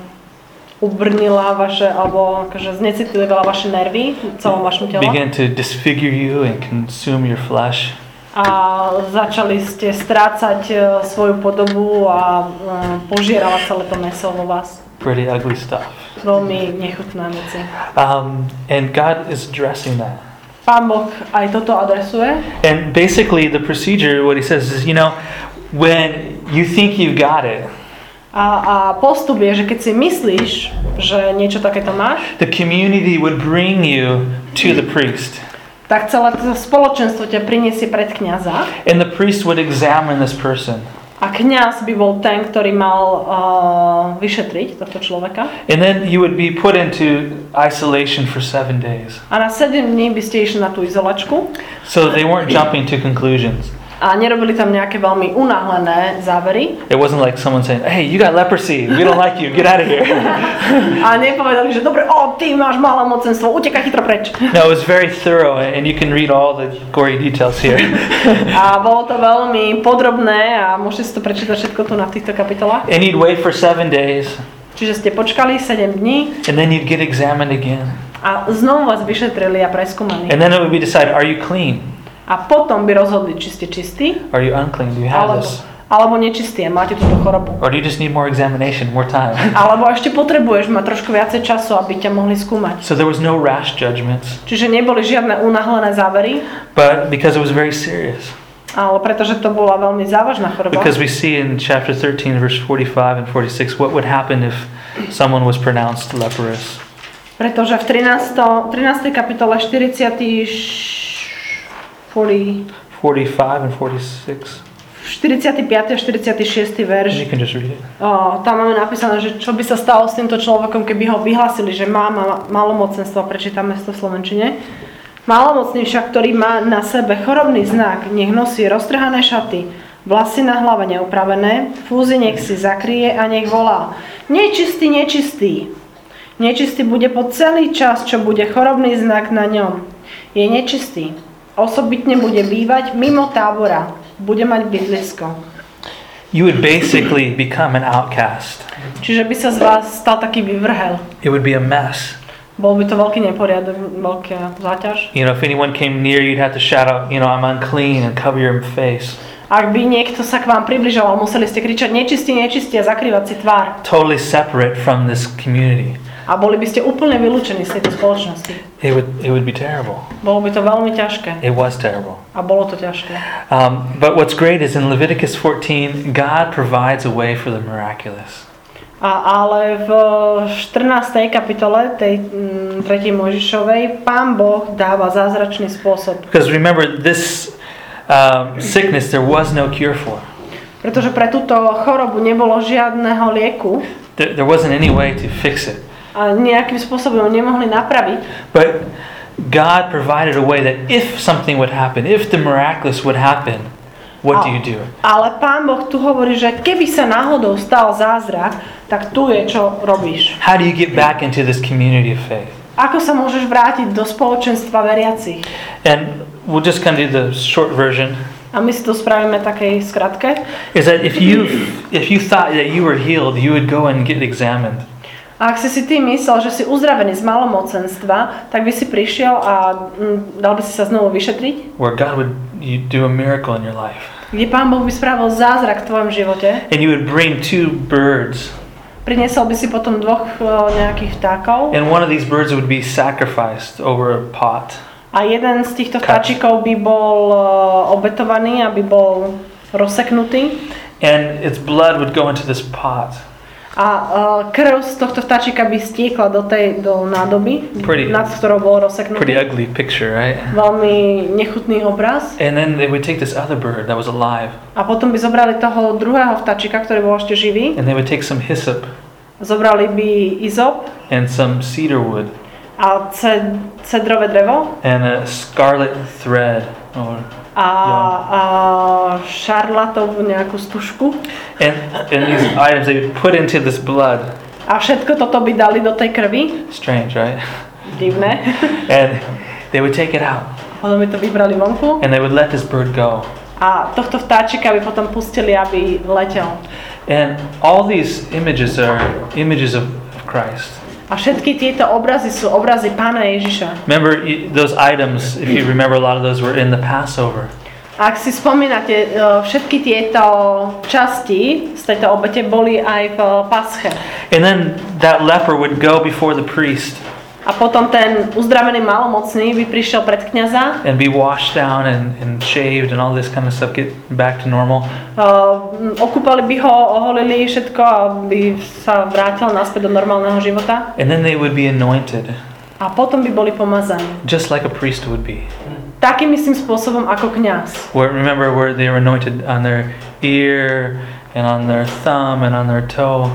ubrnila vaše, alebo akože znecitlivala vaše nervy, celom vašom tele. Began to disfigure you and consume your flesh. A začali ste strácať uh, svoju podobu a uh, požierala celé to mäso vo vás. Pretty ugly stuff. Veľmi nechutné veci. Um, and God is addressing that. Pán Boh aj toto adresuje. And basically the procedure, what he says is, you know, when you think you've got it, A, a postup je, že keď si myslíš, že niečo takéto máš, the community would bring you to the priest. tak celé to spoločenstvo ťa priniesie pred kňaza. And the priest would examine this person. A kňaz by bol ten, ktorý mal uh, vyšetriť tohto človeka. And then you would be put into isolation for seven days. A na sedem dní by ste išli na tú izolačku. So they weren't jumping to conclusions. A nerobili tam nejaké veľmi unáhlené závery. It wasn't like someone saying, hey, you got leprosy, we don't like you, get out of here. A nepovedali, že dobre, o, ty máš malomocenstvo, utekaj chytro preč. No, it was very thorough, and you can read all the gory details here. A bolo to veľmi podrobné a môžete si to prečítať všetko tu na v týchto kapitolách. And you'd wait for seven days, Čiže ste počkali sedem dní and then you'd get examined again. a znovu vás vyšetrili a preskúmali. And then it would be decided, are you clean? A potom by rozhodli, či ste čistí, Are you unclean? Do you have alebo, this? alebo nečistí a máte túto chorobu. Or do you just need more examination, more time? Alebo ešte potrebuješ mať trošku viacej času, aby ťa mohli skúmať. So there was no rash judgments, Čiže neboli žiadne unáhlené závery, but because it was very serious. ale pretože to bola veľmi závažná choroba. Because we see in chapter thirteen, verse forty-five and forty-six, what would happen if someone was pronounced leprous. Pretože v trinástej kapitole štyridsiaty forty-five and forty-six. štyridsiaty piaty a štyridsiaty šiesty verš. You can just read it. O, tam máme napísané, že čo by sa stalo s týmto človekom, keby ho vyhlásili, že má malomocenstvo. Prečítame to v slovenčine. Malomocný však, ktorý má na sebe chorobný znak, nech nosí roztrhané šaty, vlasy na hlave neupravené, fúzy nech si zakrie a nech volá: Nečistý, nečistý. Nečistý bude po celý čas, čo bude chorobný znak na ňom. Je nečistý. Osobitne bude bývať mimo tábora. Bude mať bydlisko. You would basically become an outcast. Čiže by sa z vás stal taký vyvrhel. It would be a mess. Bol by to veľký neporiadok, veľká záťaž. You know, if anyone came near, you'd have to shout out, you know, I'm unclean, and cover your face. Ak by niekto sa k vám približoval, museli ste kričať nečistý, nečistý a zakrývať si tvár. Totally separate from this community. A boli by ste úplne vylúčení z tejto spoločnosti. It would, it would be terrible. Bolo by to veľmi ťažké. It was terrible. A bolo to ťažké. Um, but what's great is in Leviticus fourteen, God provides a way for the miraculous. A, ale v štrnástej kapitole tej m, tretej Mojžišovej Pán Boh dáva zázračný spôsob. Because remember, this um, sickness there was no cure for. Pretože pre túto chorobu nebolo žiadneho lieku There, there wasn't any way to fix it. a nejakým spôsobom nemohli napraviť. But God provided a way that if something would happen, if the miraculous would happen, what do you do? Ale Pán Boh tu hovorí, že keby sa náhodou stal zázrak, tak tu je, čo robíš. How do you get back into this community of faith? Ako sa môžeš vrátiť do spoločenstva veriacich? And we'll just kind of do the short version. A my si to spravíme takej skratke. Is that if you if you thought that you were healed, you would go and get examined. A ak si si ty myslel, že si uzdravený z malomocenstva, tak by si prišiel a mm, dal by si sa znovu vyšetriť? Where God would you do a miracle in your life. Kde Pán Boh by spravil zázrak v tvojom živote? And you would bring two birds. Priniesol by si potom dvoch uh, nejakých vtákov. And one of these birds would be sacrificed over a pot. A jeden z týchto vtáčikov by bol uh, obetovaný, aby bol rozseknutý. And its blood would go into this pot. A uh, krv z tohto vtáčika by stiekla do tej do nádoby, Pretty- nad ktorou bol rozseknutý. Pretty ugly picture, right? Veľmi nechutný obraz. And then they would take this other bird that was alive, A potom by zobrali toho druhého vtáčika, ktorý bol ešte živý. and they would take some hyssop Zobrali by izop and some cedar wood a ced, cedrové drevo and a scarlet thread, or a, a šarlatovú nejakú stužku. and and these items they would put into this blood. A všetko toto by dali do tej krvi. Strange, right? Divné. And they would take it out, Potom by to vybrali vonku. and they would let this bird go. A tohto vtáčika by potom pustili, aby letel. And all these images are images of, of Christ. A všetky tieto obrazy sú obrazy Pána Ježiša. Remember, y- those items, if you remember, a lot of those were in the Passover. Ak si spomínate, e, všetky tieto časti z tejto obete boli aj v Pasche. And then that leper would go before the priest A potom ten uzdravený malomocný by prišiel pred kňaza, and be washed down and, and shaved and all this kind of stuff, get back to normal. uh, okúpali by ho, oholili všetko, aby sa vrátil naspäť do normálneho života. And then they would be anointed, A potom by boli pomazaní. just like a priest would be. Takým istým spôsobom ako kňaz. Where, remember where they were anointed on their ear and on their thumb and on their toe.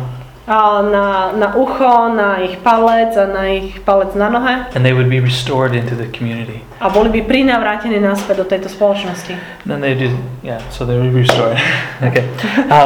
A na, na ucho, na ich palec a na ich palec na nohe. And they would be restored into the community. A boli by prinavrátení naspäť do tejto spoločnosti. Then they did, yeah, so they were restored. Okay. Um,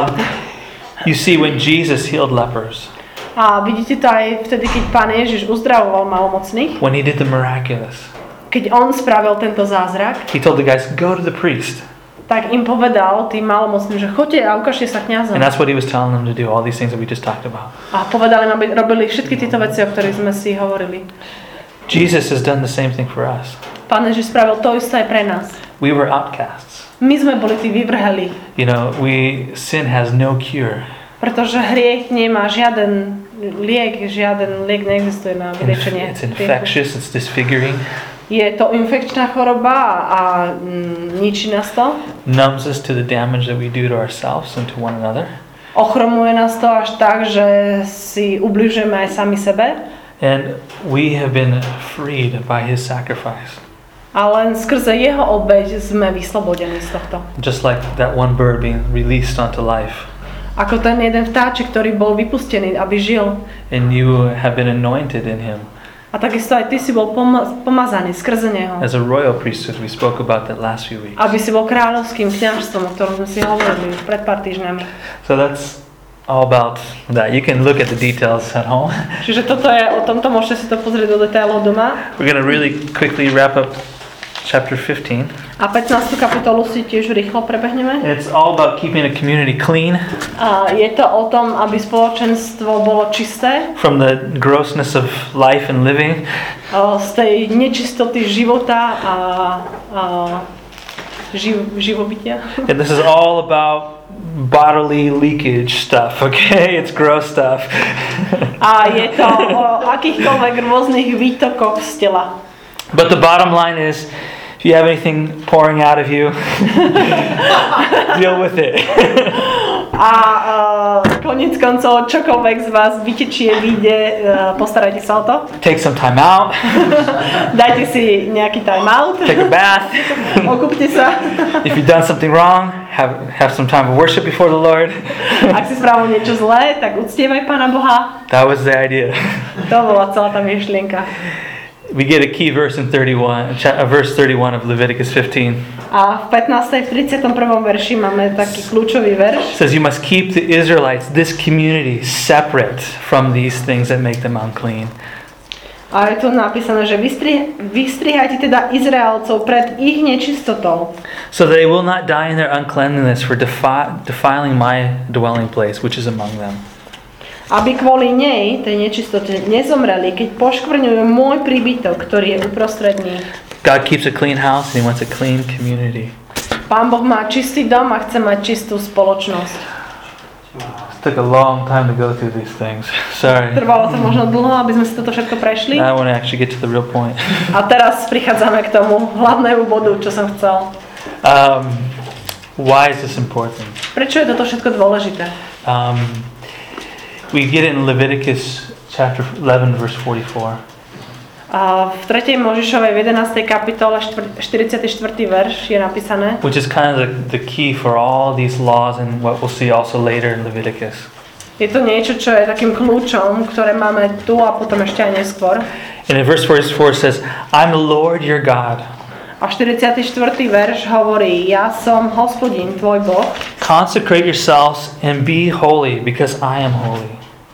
you see, when Jesus healed lepers, A vidíte to aj vtedy, keď Pán Ježiš uzdravoval malomocných, when he did the miraculous, keď on spravil tento zázrak, he told the guys, go to the priest. tak im povedal tým malomocným, že choďte a ukážte sa kňazom. And that's what he was telling them to do, all these things that we just talked about. A povedal im, aby robili všetky tieto veci, o ktorých sme si hovorili. Jesus has done the same thing for us. Pán Ježiš spravil to isté aj pre nás. We were outcasts. My sme boli tí vyvrheli, You know, we sin has no cure. pretože hriech nemá žiaden liek, žiaden liek neexistuje na vyliečenie. It's infectious, it's disfiguring, Je to infekčná choroba a mm, ničí nás to. numbs us to the damage that we do to ourselves and to one another. Ochromuje nás to až tak, že si ubližujeme aj sami sebe. And we have been freed by his sacrifice. A len skrze jeho obeť sme vyslobodení z tohto. Just like that one bird being released onto life. Ako ten jeden vtáčik, ktorý bol vypustený, aby žil. And you have been anointed in him. A takisto aj ty si bol poma- pomazaný skrze neho. As a royal priesthood, we spoke about that last few weeks. Aby si bol kráľovským kňažstvom, o ktorom sme si hovorili pred pár týždňami. So that's all about that. You can look at the details at home. Čiže toto je o tomto, môžete si to pozrieť do detailov doma. We're going to really quickly wrap up chapter fifteen. A pätnástu kapitolu si tiež rýchlo prebehneme. It's all about keeping a community clean A je to o tom, aby spoločenstvo bolo čisté from the grossness of life and living. a z tej nečistoty života a, a živ, živobytia. And this is all about bodily leakage stuff, okay? It's gross stuff. A je to o akýchkoľvek rôznych výtokoch z tela. But the bottom line is, if you have anything pouring out of you, deal with it. A uh, koniec koncov, čokoľvek z vás vytečie, vyjde, uh, postarajte sa o to. Take some time out, Dajte si nejaký time out. take a bath. Okúpte sa. If you've done something wrong, have have some time of worship before the Lord. Ak si spravil niečo zlé, tak uctievaj Pána Boha. That was the idea. To bola celá tá myšlienka. We get a key verse in thirty-one, cha- uh, verse thirty-one of Leviticus fifteen. A v pätnástom v tridsiatom prvom verši máme taký kľúčový It verš. says you must keep the Israelites, this community, separate from these things that make them unclean. A je tu napísané, že vystri, vystrihajte teda Izraelcov pred ich nečistotou, So that they will not die in their uncleanness for defi- defiling my dwelling place, which is among them. aby kvôli nej, tej nečistote, nezomreli, keď poškvrňujú môj príbytok, ktorý je uprostred nich. God keeps a clean house and he wants a clean community. Pán Boh má čistý dom a chce mať čistú spoločnosť. It took a long time to go through these things. Sorry. Trvalo to možno dlho, aby sme si toto všetko prešli. I want to actually get to the real point. A teraz prichádzame k tomu hlavnému bodu, čo som chcel. Um, why is this important? Prečo je toto všetko dôležité? Um, We get it in Leviticus chapter eleven, verse forty-four. A v tretej Mojžišovej v jedenástej kapitole štyridsiaty štvrtý verš je napísané, Which is kind of the, the key for all these laws and what we'll see also later in Leviticus. je to niečo, čo je takým kľúčom, ktoré máme tu a potom ešte aj neskôr. And in verse forty-four it says, I'm the Lord your God. A štyridsiaty štvrtý verš hovorí, ja som Hospodin, tvoj Boh. Consecrate yourselves and be holy because I am holy.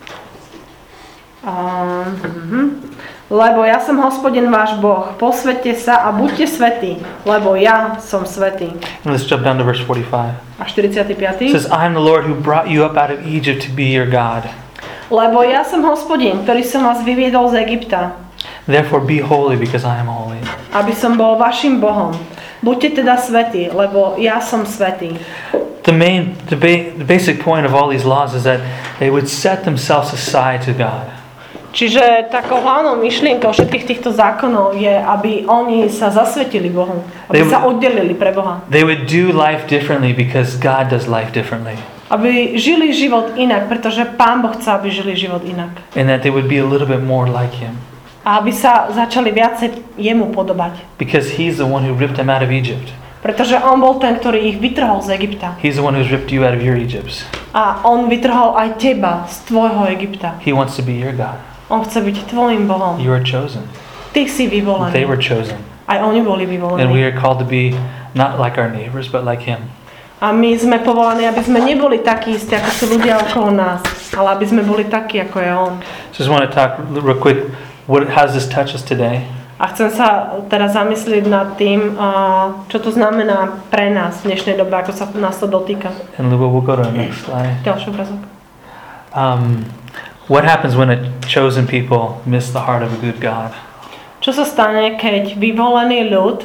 Um, uh-huh. Lebo ja som Hospodin váš Boh, posväťte sa a buďte svätí, lebo ja som svätý. And let's jump down to verse forty-five. A štyridsiaty piaty It says, I am the Lord who brought you up out of Egypt to be your God. Lebo ja som Hospodin, ktorý som vás vyviedol z Egypta, Therefore be holy because I am holy. aby som bol vašim Bohom. Buďte teda svätí, lebo ja som svätý. The main, the, ba- the basic point of all these laws is that they would set themselves aside to God. Čiže takou hlavnou myšlienkou všetkých týchto zákonov je, aby oni sa zasvetili Bohu, aby They sa would- oddelili pre Boha. They would do life differently because God does life differently. Aby žili život inak, pretože Pán Boh chce, aby žili život inak. And that they would be a little bit more like Him. A aby sa začali viacej jemu podobať. Because He's the one who ripped them out of Egypt. Pretože on bol ten, ktorý ich vytrhol z Egypta. He's the one who's ripped you out of your Egypts. A on vytrhol aj teba z tvojho Egypta. He wants to be your God. On chce byť tvojim Bohom. You are chosen. Ty si vyvolený. They were chosen. Aj oni boli And we vyvolení. are called to be not like our neighbors, but like Him. A my sme povolaní, aby sme neboli takí istí, ako sú ľudia okolo nás, ale aby sme boli takí, ako je on. So just want to talk real quick. What, how does this touch us today? A chcem sa teraz zamyslieť nad tým, uh, čo to znamená pre nás v dnešnej dobe, ako sa nás to dotýka. And we'll, we'll go to the next slide. Ďalší obrazok. Um, what happens when a chosen people miss the heart of a good God? Čo sa stane, keď vyvolený ľud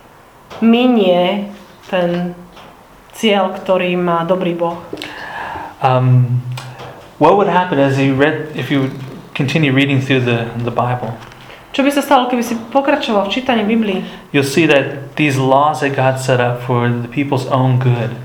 minie ten cieľ, ktorý má dobrý Boh? Um, what would happen as you read, if you continue reading through the, the Bible? Čo by sa stalo, keby si pokračoval v čítaní Biblii? You'll see that these laws that God set up for the people's own good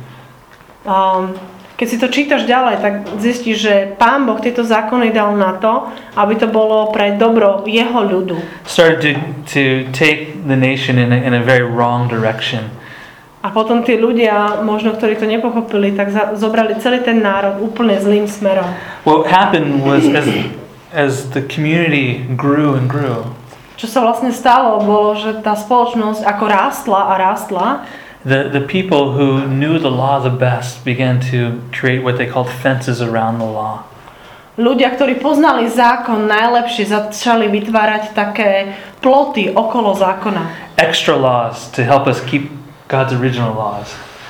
Um, keď si to čítaš ďalej, tak zistíš, že Pán Boh tieto zákony dal na to, aby to bolo pre dobro jeho ľudu. started to, to take the nation in a, in a very wrong direction. A potom tí ľudia, možno ktorí to nepochopili, tak za, zobrali celý ten národ úplne zlým smerom. What happened was as, as the community grew and grew, Čo sa vlastne stalo, bolo, že tá spoločnosť ako rástla a rástla, the, the people who knew the law the best began to create what they called fences around the law. ľudia, ktorí poznali zákon najlepšie, začali vytvárať také ploty okolo zákona. Extra laws to help us keep God's original laws.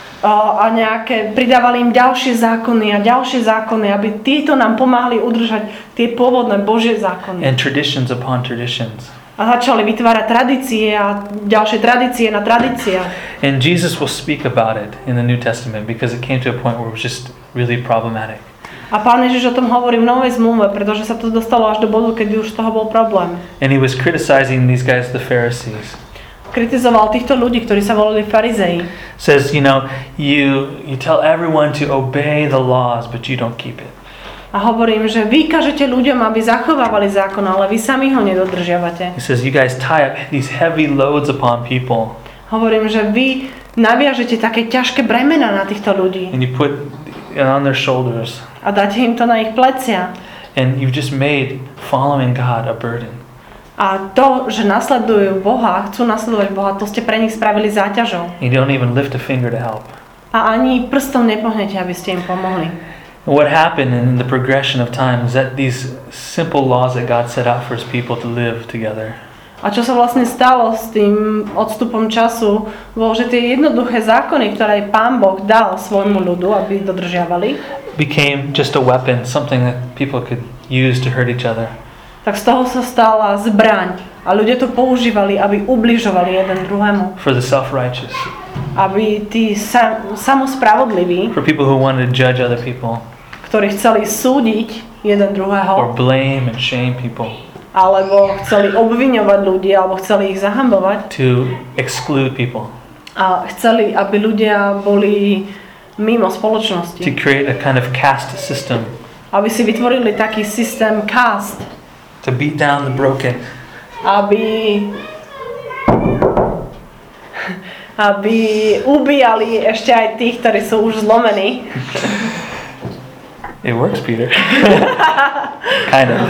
A nejaké, pridávali im ďalšie zákony a ďalšie zákony, aby títo nám pomáhali udržať tie pôvodné Božie zákony. And traditions upon traditions. A začali vytvárať tradície a ďalšie tradície na tradíciách. And Jesus will speak about it in the New Testament because it came to a point where it was just really problematic. A Pán Ježiš o tom hovorí v Novej zmluve, pretože sa to dostalo až do bodu, kedy už z toho bol problém. And he was criticizing these guys, the Pharisees. Kritizoval týchto ľudí, ktorí sa volali farizei. Says, you know, you you tell everyone to obey the laws, but you don't keep it. A hovorím, že vy kažete ľuďom, aby zachovávali zákon, ale vy sami ho nedodržiavate. He says, you guys tie up these heavy loads upon people, Hovorím, že vy naviažete také ťažké bremena na týchto ľudí and you put it on their shoulders, a dáte im to na ich plecia. and you've just made following God a burden. A to, že nasledujú Boha, chcú nasledovať Boha, to ste pre nich spravili záťažou. You don't even lift a finger to help. A ani prstom nepohnete, aby ste im pomohli. And what happened in the progression of time is that these simple laws that God set out for His people to live together, A čo sa vlastne stalo s tým odstupom času, bolo, že tie jednoduché zákony, ktoré Pán Boh dal svojmu ľudu, aby dodržiavali, became just a weapon, something that people could use to hurt each other. tak z toho sa stala zbraň. A ľudia to používali, aby ubližovali jeden druhému. For the self-righteous, Aby tí sa, samospravodliví, for people who wanted to judge other people, ktorí chceli súdiť jeden or druhého, blame and shame people, alebo chceli obviňovať ľudí, alebo chceli ich zahambovať, to exclude people, a chceli, aby ľudia boli mimo to spoločnosti. create a kind of caste system Aby si vytvorili taký systém caste. To beat down the broken. Aby aby ubíjali ešte aj tých, ktorí sú už zlomení. It works, Peter. Kind of.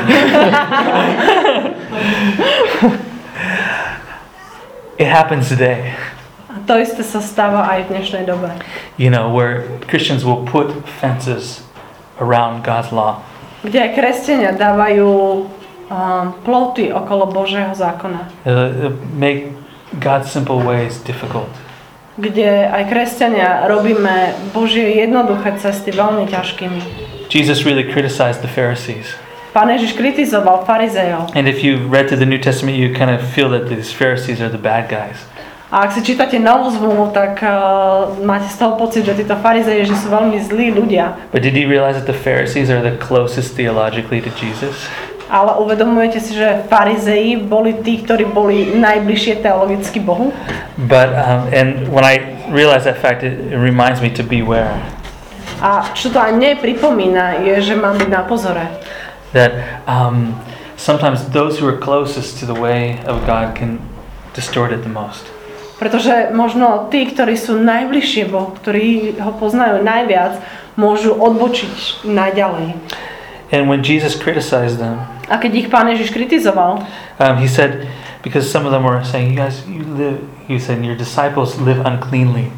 It happens today. A to isté sa stáva aj v dnešnej dobe. You know, where Christians will put fences around God's law. Kde aj kresťania dávajú um, ploty okolo Božieho zákona. Uh, make God's simple ways difficult. Kde aj kresťania robíme Božie jednoduché cesty veľmi ťažkými. Jesus really criticized the Pharisees. Pán Ježiš kritizoval farizejov. And if you read through the New Testament, you kind of feel that these Pharisees are the bad guys. A ak si čítate Novú zmluvu, tak uh, máte z toho pocit, že títo farizeji že sú veľmi zlí ľudia. But did you realize that the Pharisees are the closest theologically to Jesus? Ale uvedomujete si, že farizeji boli tí, ktorí boli najbližšie teologicky Bohu? But um, and when I realize that fact, it, it reminds me to beware. A čo to aj mne pripomína, je, že mám byť na pozore. That um, sometimes those who are closest to the way of God can distort it the most. Pretože možno tí, ktorí sú najbližšie Bohu, ktorí ho poznajú najviac, môžu odbočiť najďalej. And when Jesus criticized them, a keď ich Pán Ježiš kritizoval, um, he said, because some of them were saying, you guys, you live, he said, your disciples live uncleanly.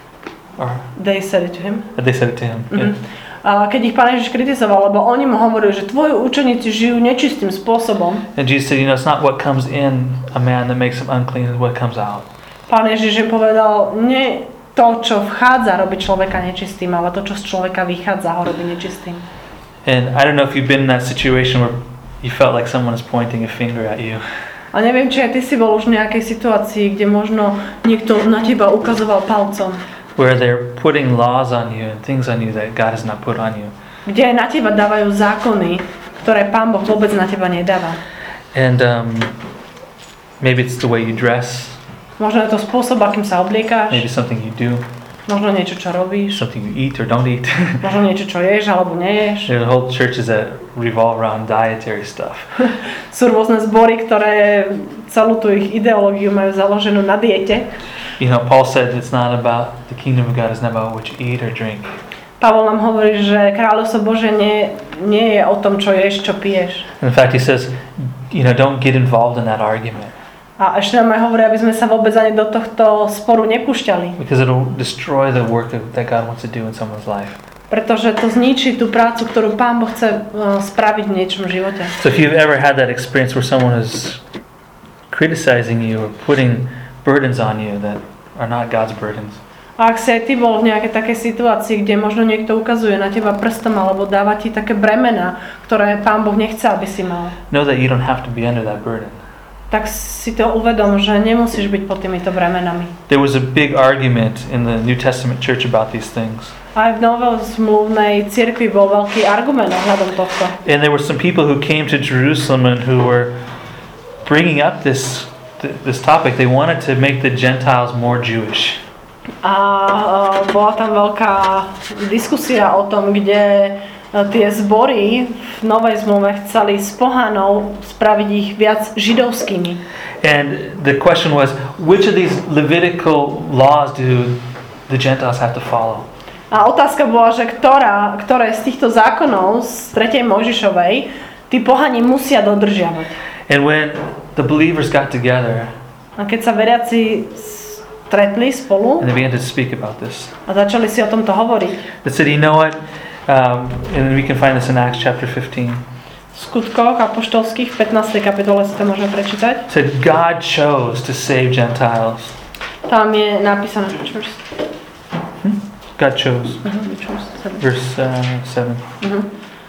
Or they said it to him. They said it to him. Mm-hmm. Yeah. A keď ich Pán Ježiš kritizoval, lebo oni mu hovorili, že tvoji učeníci žijú nečistým spôsobom. And Jesus said, you know, it's not what comes in a man that makes him unclean, it's what comes out. Pán Ježiš im povedal, nie to, čo vchádza, robí človeka nečistým, ale to, čo z človeka vychádza, ho robí nečistým. And I don't know if you've been in that situation where you felt like someone is pointing a finger at you. A neviem, či aj ty si bol už v nejakej situácii, kde možno niekto na teba ukazoval palcom. Where they're putting laws on you and things on you that God has not put on you. Kde na teba dávajú zákony, ktoré Pán Boh vôbec na teba nedáva. And um, maybe it's the way you dress. Možno je to spôsob, akým sa obliekáš. Maybe something you do. Možno niečo, čo robíš. Something you eat or don't eat. Možno niečo, čo ješ alebo neješ. There are whole churches that revolve around dietary stuff. Sú rôzne zbory, ktoré celú tú ich ideológiu majú založenú na diete. You know, Paul said it's not about, the kingdom of God is not about what you eat or drink. Pavol nám hovorí, že kráľovstvo Bože nie, nie je o tom, čo ješ, čo piješ. In fact, he says, you know, don't get involved in that argument. A ešte nám aj hovorí, aby sme sa vôbec ani do tohto sporu nepúšťali. Because it'll destroy the work that, that God wants to do in someone's life. Pretože to zničí tú prácu, ktorú Pán Boh chce uh, spraviť v niečom živote. So if you've ever had that experience where someone is criticizing you or putting burdens on you that are not God's burdens. A ak si aj ty bol v nejakej takej situácii, kde možno niekto ukazuje na teba prstom alebo dáva ti také bremena, ktoré Pán Boh nechce, aby si mal. Know that you don't have to be under that burden. Tak si to uvedom, že nemusíš byť pod týmito bremenami. There was a big argument in the New Testament church about these things. Aj v novozmluvnej cirkvi bol veľký argument ohľadom tohto. And there were some people who came to Jerusalem and who were bringing up this this topic. They wanted to make the Gentiles more Jewish. A uh, bola tam veľká diskusia o tom, kde uh, tie zbory v Novej zmluve chceli z pohanov spraviť ich viac židovskými. And the question was, which of these Levitical laws do the Gentiles have to follow? A otázka bola, že ktorá, ktoré z týchto zákonov z tretej Mojžišovej tí pohani musia dodržiavať. And when the believers got together, a keď sa veriaci stretli spolu and they began to speak about this, a začali si o tomto hovoriť. they said, you know what, um, and we can find this in Acts chapter fifteen. V skutkoch apoštolských v pätnástej kapitole si to môžeme prečítať. Said God chose to save Gentiles. Tam je napísané Hmm? God chose. Uh-huh. Verse uh, seven. Uh-huh.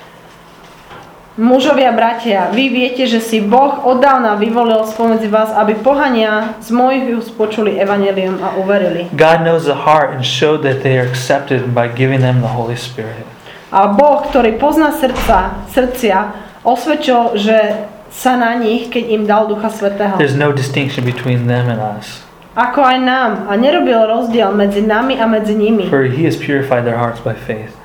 Mužovia, bratia, vy viete, že si Boh oddávna vyvolil spomedzi vás, aby pohania z mojich úst počuli evanjelium a uverili. God knows the heart and showed that they are accepted by giving them the Holy Spirit. A Boh, ktorý pozná srdca, srdcia, osvedčil, že sa na nich, keď im dal Ducha Svätého. There's no distinction between them and us. Ako aj nám. A nerobil rozdiel medzi nami a medzi nimi. For he has purified their hearts by faith.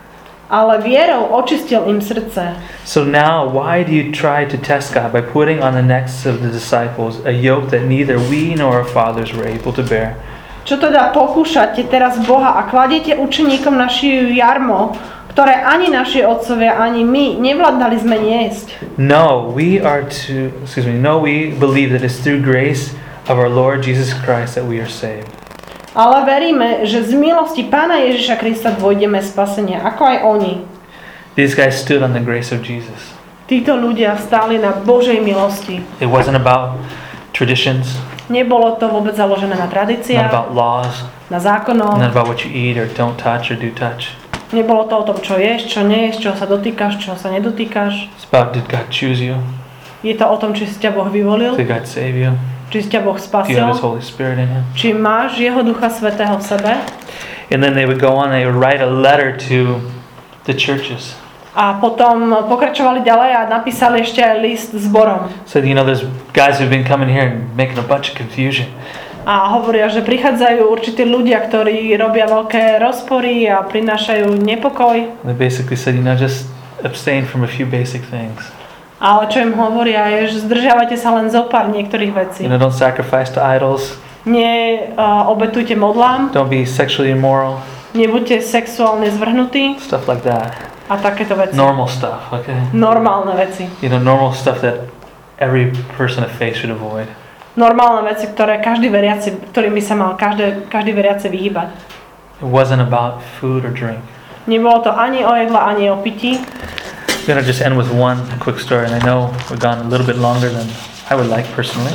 ale vierou očistil im srdce. So now, why do you try to test God by putting on the necks of the disciples a yoke that neither we nor our fathers were able to bear? Čo teda pokúšate teraz Boha a kladiete učeníkom na šiju jarmo, ktoré ani naši otcovia, ani my nevládali sme niesť? No, we are to, excuse me, no, we believe that it's through grace of our Lord Jesus Christ that we are saved. Ale veríme, že z milosti Pána Ježiša Krista dôjdeme spasenia, ako aj oni. These guys stood on the grace of Jesus. Títo ľudia stáli na Božej milosti. It wasn't about traditions, Nebolo to vôbec založené na not tradíciách, about laws, na zákonoch. not about what you eat or don't touch or do touch. Nebolo to o tom, čo ješ, čo neješ, čoho sa dotýkaš, čoho sa nedotýkaš. It's about, did God choose you? Je to o tom, či si ťa Boh vyvolil, Did God save you? či si ťa Boh Do you spasil, have His Holy Spirit in you? či máš Jeho Ducha Svätého v sebe. And then they would go on, they would write a letter to the churches. A potom pokračovali ďalej a napísali ešte aj list zborom. Said, you know, there's guys who've been coming here and making a bunch of confusion. A hovoria, že prichádzajú určití ľudia, ktorí robia veľké rozpory a prinášajú nepokoj. They basically said, you know, just abstain from a few basic things. Ale čo im hovoria je, že zdržiavajte sa len zo pár niektorých vecí. You know, don't sacrifice to idols. Nie uh, obetujte modlám, Don't be sexually immoral. nebuďte sexuálne zvrhnutí Stuff like that. a takéto veci. Normal stuff, okay? Normálne veci. You know, normal stuff that every person of faith should avoid. Normálne veci, ktoré každý veriaci, ktorým by sa mal každé, každý veriaci vyhýbať. It wasn't about food or drink. Nebolo to ani o jedle, ani o pití. I'm going to just end with one quick story, and I know we've gone a little bit longer than I would like personally.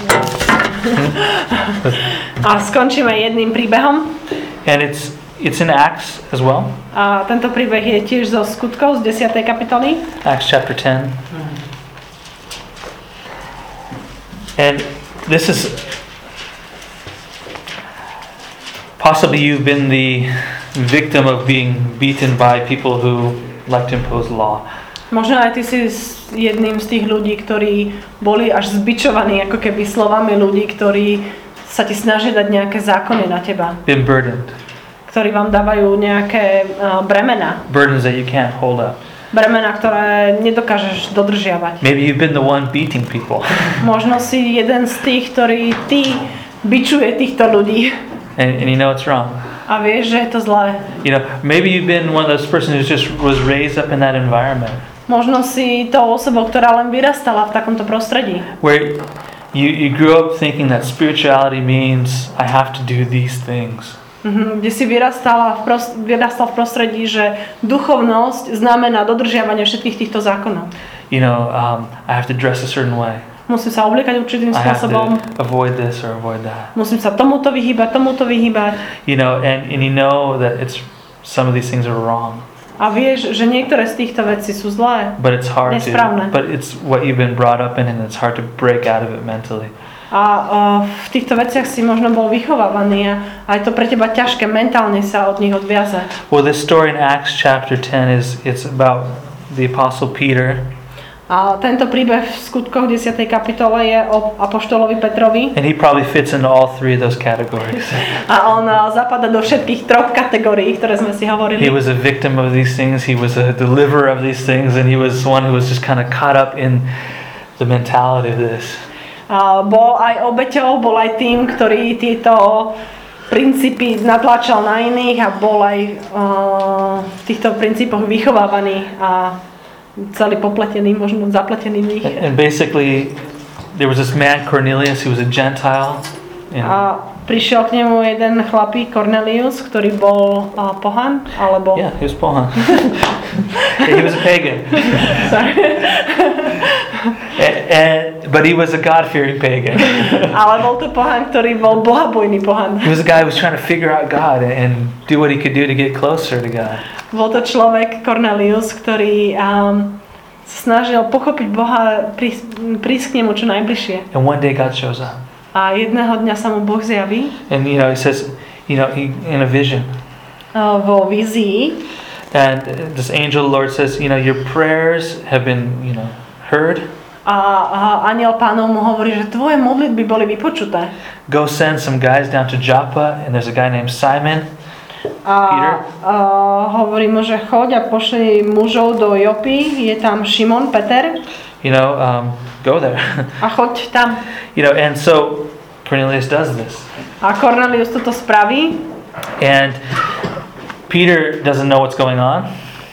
A skončíme jedným príbehom. And it's it's in Acts as well. A tento príbeh je tiež zo skutkov z desiatej kapitoly. Acts chapter ten. And this is possibly you've been the victim of being beaten by people who like to impose law. Možno aj ty si jedným z tých ľudí, ktorí boli až zbičovaní ako keby slovami ľudí, ktorí sa ti snažia dať nejaké zákony na teba. Been burdened. Ktorí vám dávajú nejaké uh, bremena. Burdens that you can't hold up. Bremena, ktoré nedokážeš dodržiavať. Maybe you've been the one beating people. Možno si jeden z tých, ktorý ty bičuje týchto ľudí. And, and you know it's wrong. A vieš, že je to zlé. You know, maybe you've been one of those persons who just was raised up in that environment. Možno si tou osobou, ktorá len vyrastala v takomto prostredí. Where you, you grew up thinking that spirituality means I have to do these things. Mm-hmm, kde si vyrastala v prost, vyrastal v prostredí, že duchovnosť znamená dodržiavanie všetkých týchto zákonov. You know, um, I have to dress a certain way. Musím sa obliekať určitým I have spôsobom. to avoid this or avoid that. Musím sa tomuto vyhýbať, tomuto vyhýbať. You know, and, and you know that it's some of these things are wrong. A vieš, že niektoré z týchto vecí sú zlé. But it's hard to, Nesprávne. but it's what you've been brought up in, and it's hard to break out of it mentally. A uh, v týchto veciach si možno bol vychovávaný a aj to pre teba ťažké mentálne sa od nich odviazať. Well, this story in Acts chapter ten is it's about the apostle Peter. A tento príbeh v skutkoch desiatej kapitole je o apoštolovi Petrovi. And he probably fits into all three of those categories. A on uh, zapadá do všetkých troch kategórií, ktoré sme si hovorili. He was a victim of these things, he was a deliverer of these things, and he was one who was just kind of caught up in the mentality of this. Uh, bol aj obeťou, bol aj tým, ktorý tieto princípy natláčal na iných a bol aj uh, v týchto princípoch vychovávaný a celý popletený, možno zapletený v nich. And basically, there was this man Cornelius, he was a Gentile. And A prišiel k nemu jeden chlapík, Cornelius, ktorý bol uh, pohan, alebo... yeah, he was pohan. Yeah, he was a pagan. Sorry. and, and, but he was a God-fearing pagan. Ale bol to pohan, ktorý bol bohabojný pohan. He was a guy who was trying to figure out God and, and do what he could do to get closer to God. Bol to človek, Cornelius, ktorý um, sa snažil pochopiť Boha, prís, prísť k nemu čo najbližšie. And one day God shows up. A jedného dňa sa mu Boh zjaví And you know, he says, you know, he, in a vision. uh, vo vízii. And this angel of the Lord says, you know, your prayers have been, you know, heard. A, a anjel Pánov mu hovorí, že tvoje modlitby boli vypočuté. Go send some guys down to Joppa, and there's a guy named Simon. A Peter. uh, hovorí mu, že choď a pošli mužov do Jopy, je tam Šimon, Peter. You know, um, go there. A choď tam. You know, and so Cornelius does this. A Cornelius toto spraví. And Peter doesn't know what's going on.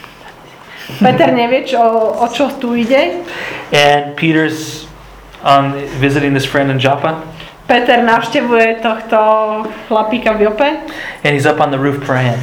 Peter nevie, čo, o čo tu ide. And Peter's um, visiting this friend in Joppa. Peter navštevuje tohto chlapíka v Jope. And he's up on the roof praying.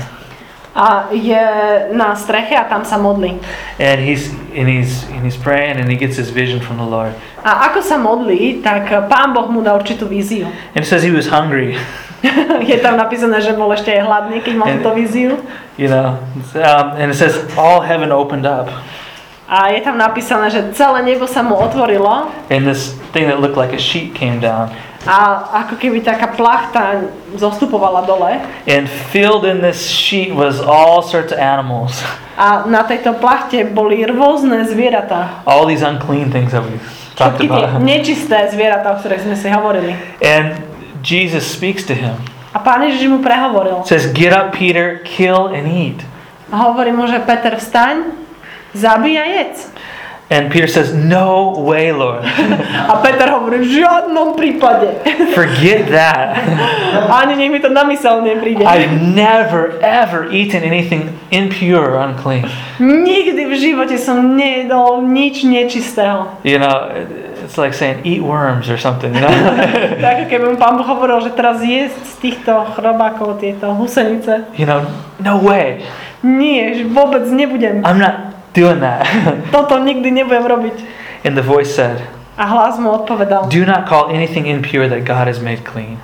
A je na streche a tam sa modlí. And he's and he's and he's praying and he gets his vision from the Lord. A ako sa modlí, tak Pán Boh mu dá určitú víziu. And it says he was hungry. Je tam napísané, že bol ešte aj hladný, keď mal And- túto víziu. You know, um, and it says all heaven opened up. A je tam napísané, že celé nebo sa mu otvorilo And this thing that looked like a sheet came down. a ako keby taká plachta zostupovala dole. And filled in this sheet was all sorts of animals. A na tejto plachte boli rôzne zvieratá. All these unclean things that we talked Všetky tie about. nečisté zvieratá, o ktorých sme si hovorili. And Jesus speaks to him. A Pán Ježiš mu prehovoril. Says, "Get up, Peter, kill and eat." A hovorí mu, že Peter, vstaň, zabij a jedz. And Peter says, "No way, Lord. A Peter hovorí, v žiadnom prípade. Forget that. Ani nech mi to na myseľ nepríde. I've never, ever eaten anything impure or unclean." Nikdy v živote som nejedol nič nečistého. You know, it's like saying, "Eat worms" or something. You know? Tak ako keby mu Pán Boh hovoril, že teraz jesť z týchto chrobákov, tieto husenice. You know, no way. Nie, že vôbec nebudem. I'm not doing that. Toto nikdy nebudem robiť. And the voice said, A hlas mu odpovedal, "Do not call anything impure that God has made clean."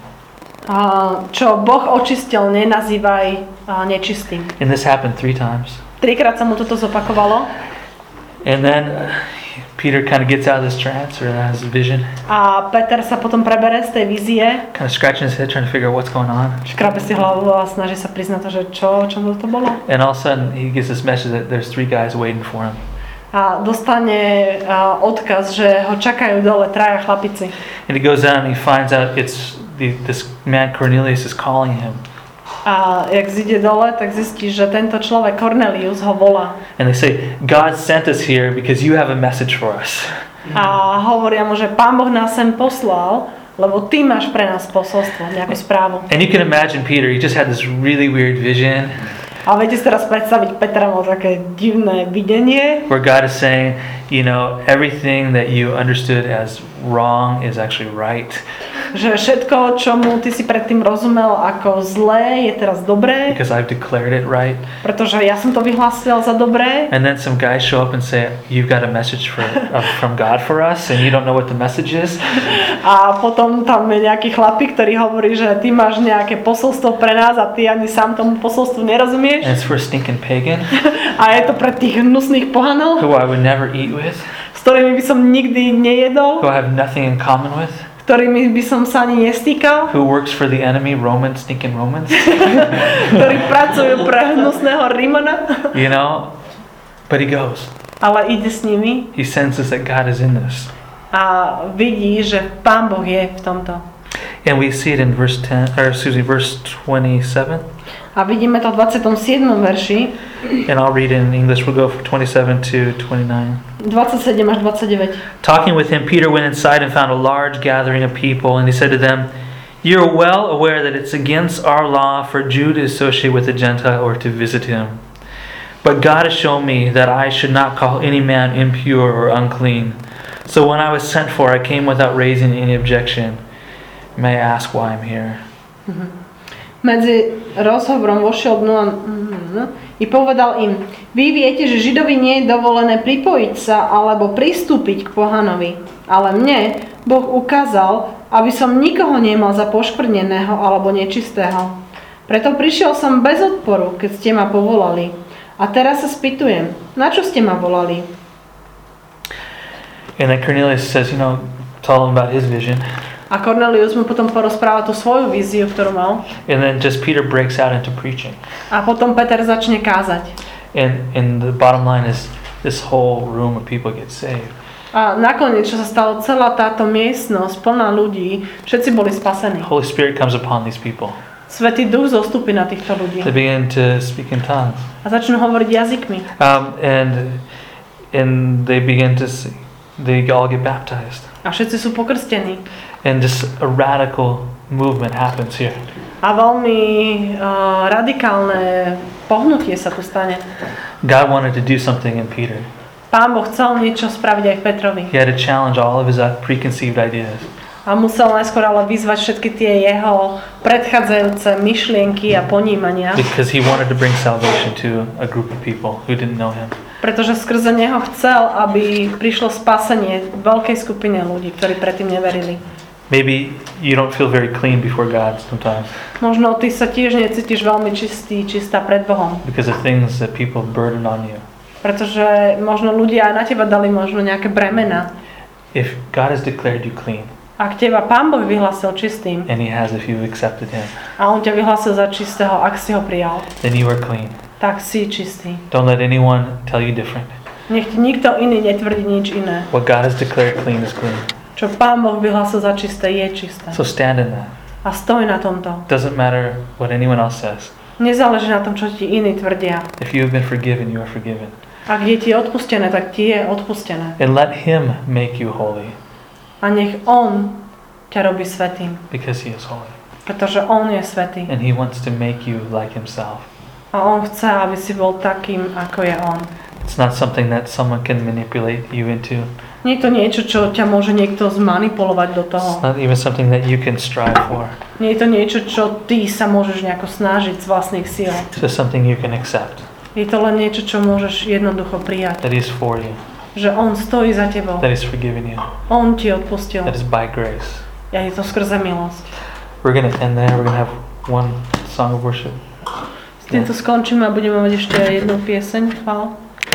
a, čo Boh očistil, nenazývaj a, nečistým. And this happened three times. Trikrát sa mu toto zopakovalo. And then uh, Peter kind of gets out of this trance or out of his vision, A Peter sa potom prebere z tej vízie, kind of scratching his head trying to figure out what's going on. škrabe si hlavu a snaží sa priznať to, že čo, čo to bolo. And all of a sudden he gets this message that there's three guys waiting for him. A dostane a, odkaz, že ho čakajú dole traja chlapici. And he goes down and he finds out it's the, this man Cornelius is calling him. A jak zíde dole, tak zistí, že tento človek Cornelius ho volá. And they say, "God sent us here because you have a message for us." A hovoria mu, že Pán Boh nás sem poslal, lebo ty máš pre nás posolstvo, nejakú správu. And you can imagine Peter, he just had this really weird vision A viete si teraz predstaviť, Petra mal také divné videnie, where God is saying, you know, everything that you understood as wrong is actually right. že všetko, čo mu ty si predtým rozumel ako zlé, je teraz dobré, Because I've declared it right. pretože ja som to vyhlásil za dobré. And then some guys show up and say, "You've got a message for, uh, from God for us, and you don't know what the message is." A potom tam je nejaký chlapík, ktorý hovorí, že ty máš nejaké posolstvo pre nás a ty ani sám tomu posolstvu nerozumieš. And it's for a stinking pagan A je to pre tých hnusných pohanov, who I would never eat with, s ktorými by som nikdy nejedol, who I have nothing in common with, ktorými by som sa ani nestýkal, who works for the enemy, Romans, stinking Romans. ktorí pracujú pre hnusného Rímana, You know, but he goes. ale ide s nimi He senses that God is in this. a vidí, že Pán Boh je v tomto. And we see it in verse ten, or excuse me, verse twenty-seven. A vidíme to v dvadsiatom siedmom verši, And I'll read it in English. We'll go from twenty-seven to twenty-nine. dvadsaťsedem až dvadsaťdeväť. Talking with him, Peter went inside and found a large gathering of people, and he said to them, "You're well aware that it's against our law for a Jew to associate with a Gentile or to visit him. But God has shown me that I should not call any man impure or unclean. So when I was sent for, I came without raising any objection. May I ask why I'm here?" Medzi rozhovorom vošiel dnu a, mm, i povedal im, vy viete, že Židovi nie je dovolené pripojiť sa alebo pristúpiť k pohanovi, ale mne Boh ukázal, aby som nikoho nemal za poškvrneného alebo nečistého. Preto prišiel som bez odporu, keď ste ma povolali. A teraz sa spýtujem, na čo ste ma volali? And then Cornelius says, you know, tell him about his vision. A Cornelius mu potom porozpráva tú svoju víziu, ktorú mal. And then just Peter breaks out into preaching. A potom Peter začne kázať. And and the bottom line is this whole room of people get saved. A nakoniec, čo sa stalo, celá táto miestnosť plná ľudí, všetci boli spasení. The Holy Spirit comes upon these people. Svätý Duch zostúpi na týchto ľudí. They begin to speak in tongues. A začnú hovoriť jazykmi. Um, and and they begin to see, they all get baptized. A všetci sú pokrstení. And just a radical movement happens here. A veľmi uh, radikálne pohnutie sa tu stane. God wanted to do something in Peter. Pán Boh chcel niečo spraviť aj v Petrovi. He had to challenge all of his uh, preconceived ideas. A musel najskôr ale vyzvať všetky tie jeho predchádzajúce myšlienky a ponímania. Because he wanted to bring salvation to a group of people who didn't know him. Pretože skrze neho chcel, aby prišlo spasenie veľkej skupine ľudí, ktorí predtým neverili. Maybe you don't feel very clean before God sometimes. Možno ty sa tiež necítiš veľmi čistý, čistá pred Bohom. Because of things that people burden on you. Pretože možno ľudia aj na teba dali možno nejaké bremena. If God has declared you clean, Ak teba Pán Boh vyhlásil čistým, and he has if you've accepted him, a on ťa vyhlásil za čistého, ak si ho prijal, then you are clean. tak si čistý. Don't let anyone tell you different. Nech ti nikto iný netvrdí nič iné. What God has declared clean is clean. Čo Pán Boh vyhlásil za čisté, je čisté. So stand in that. A stoj na tomto. Doesn't matter what anyone else says. Nezáleží na tom, čo ti iní tvrdia. If you have been forgiven, you are forgiven. Ak je ti odpustené, tak ti je odpustené. And let him make you holy A nech on ťa robí svätým. because he is holy. Pretože on je svätý. And he wants to make you like himself. A on chce, aby si bol takým, ako je on. It's not something that someone can manipulate you into. Nie je to niečo, čo ťa môže niekto zmanipulovať do toho. It's not even something that you can strive for. Nie je to niečo, čo ty sa môžeš nejako snažiť z vlastných síl. It's just something you can accept. Je to len niečo, čo môžeš jednoducho prijať. That is for you. Že on stojí za tebou. That is forgiven you. On ti odpustil. That is by grace. A je to skrze milosť. We're going to end there. We're going to have one song of worship. S týmto skončíme a budeme mať ešte jednu pieseň. Chvála.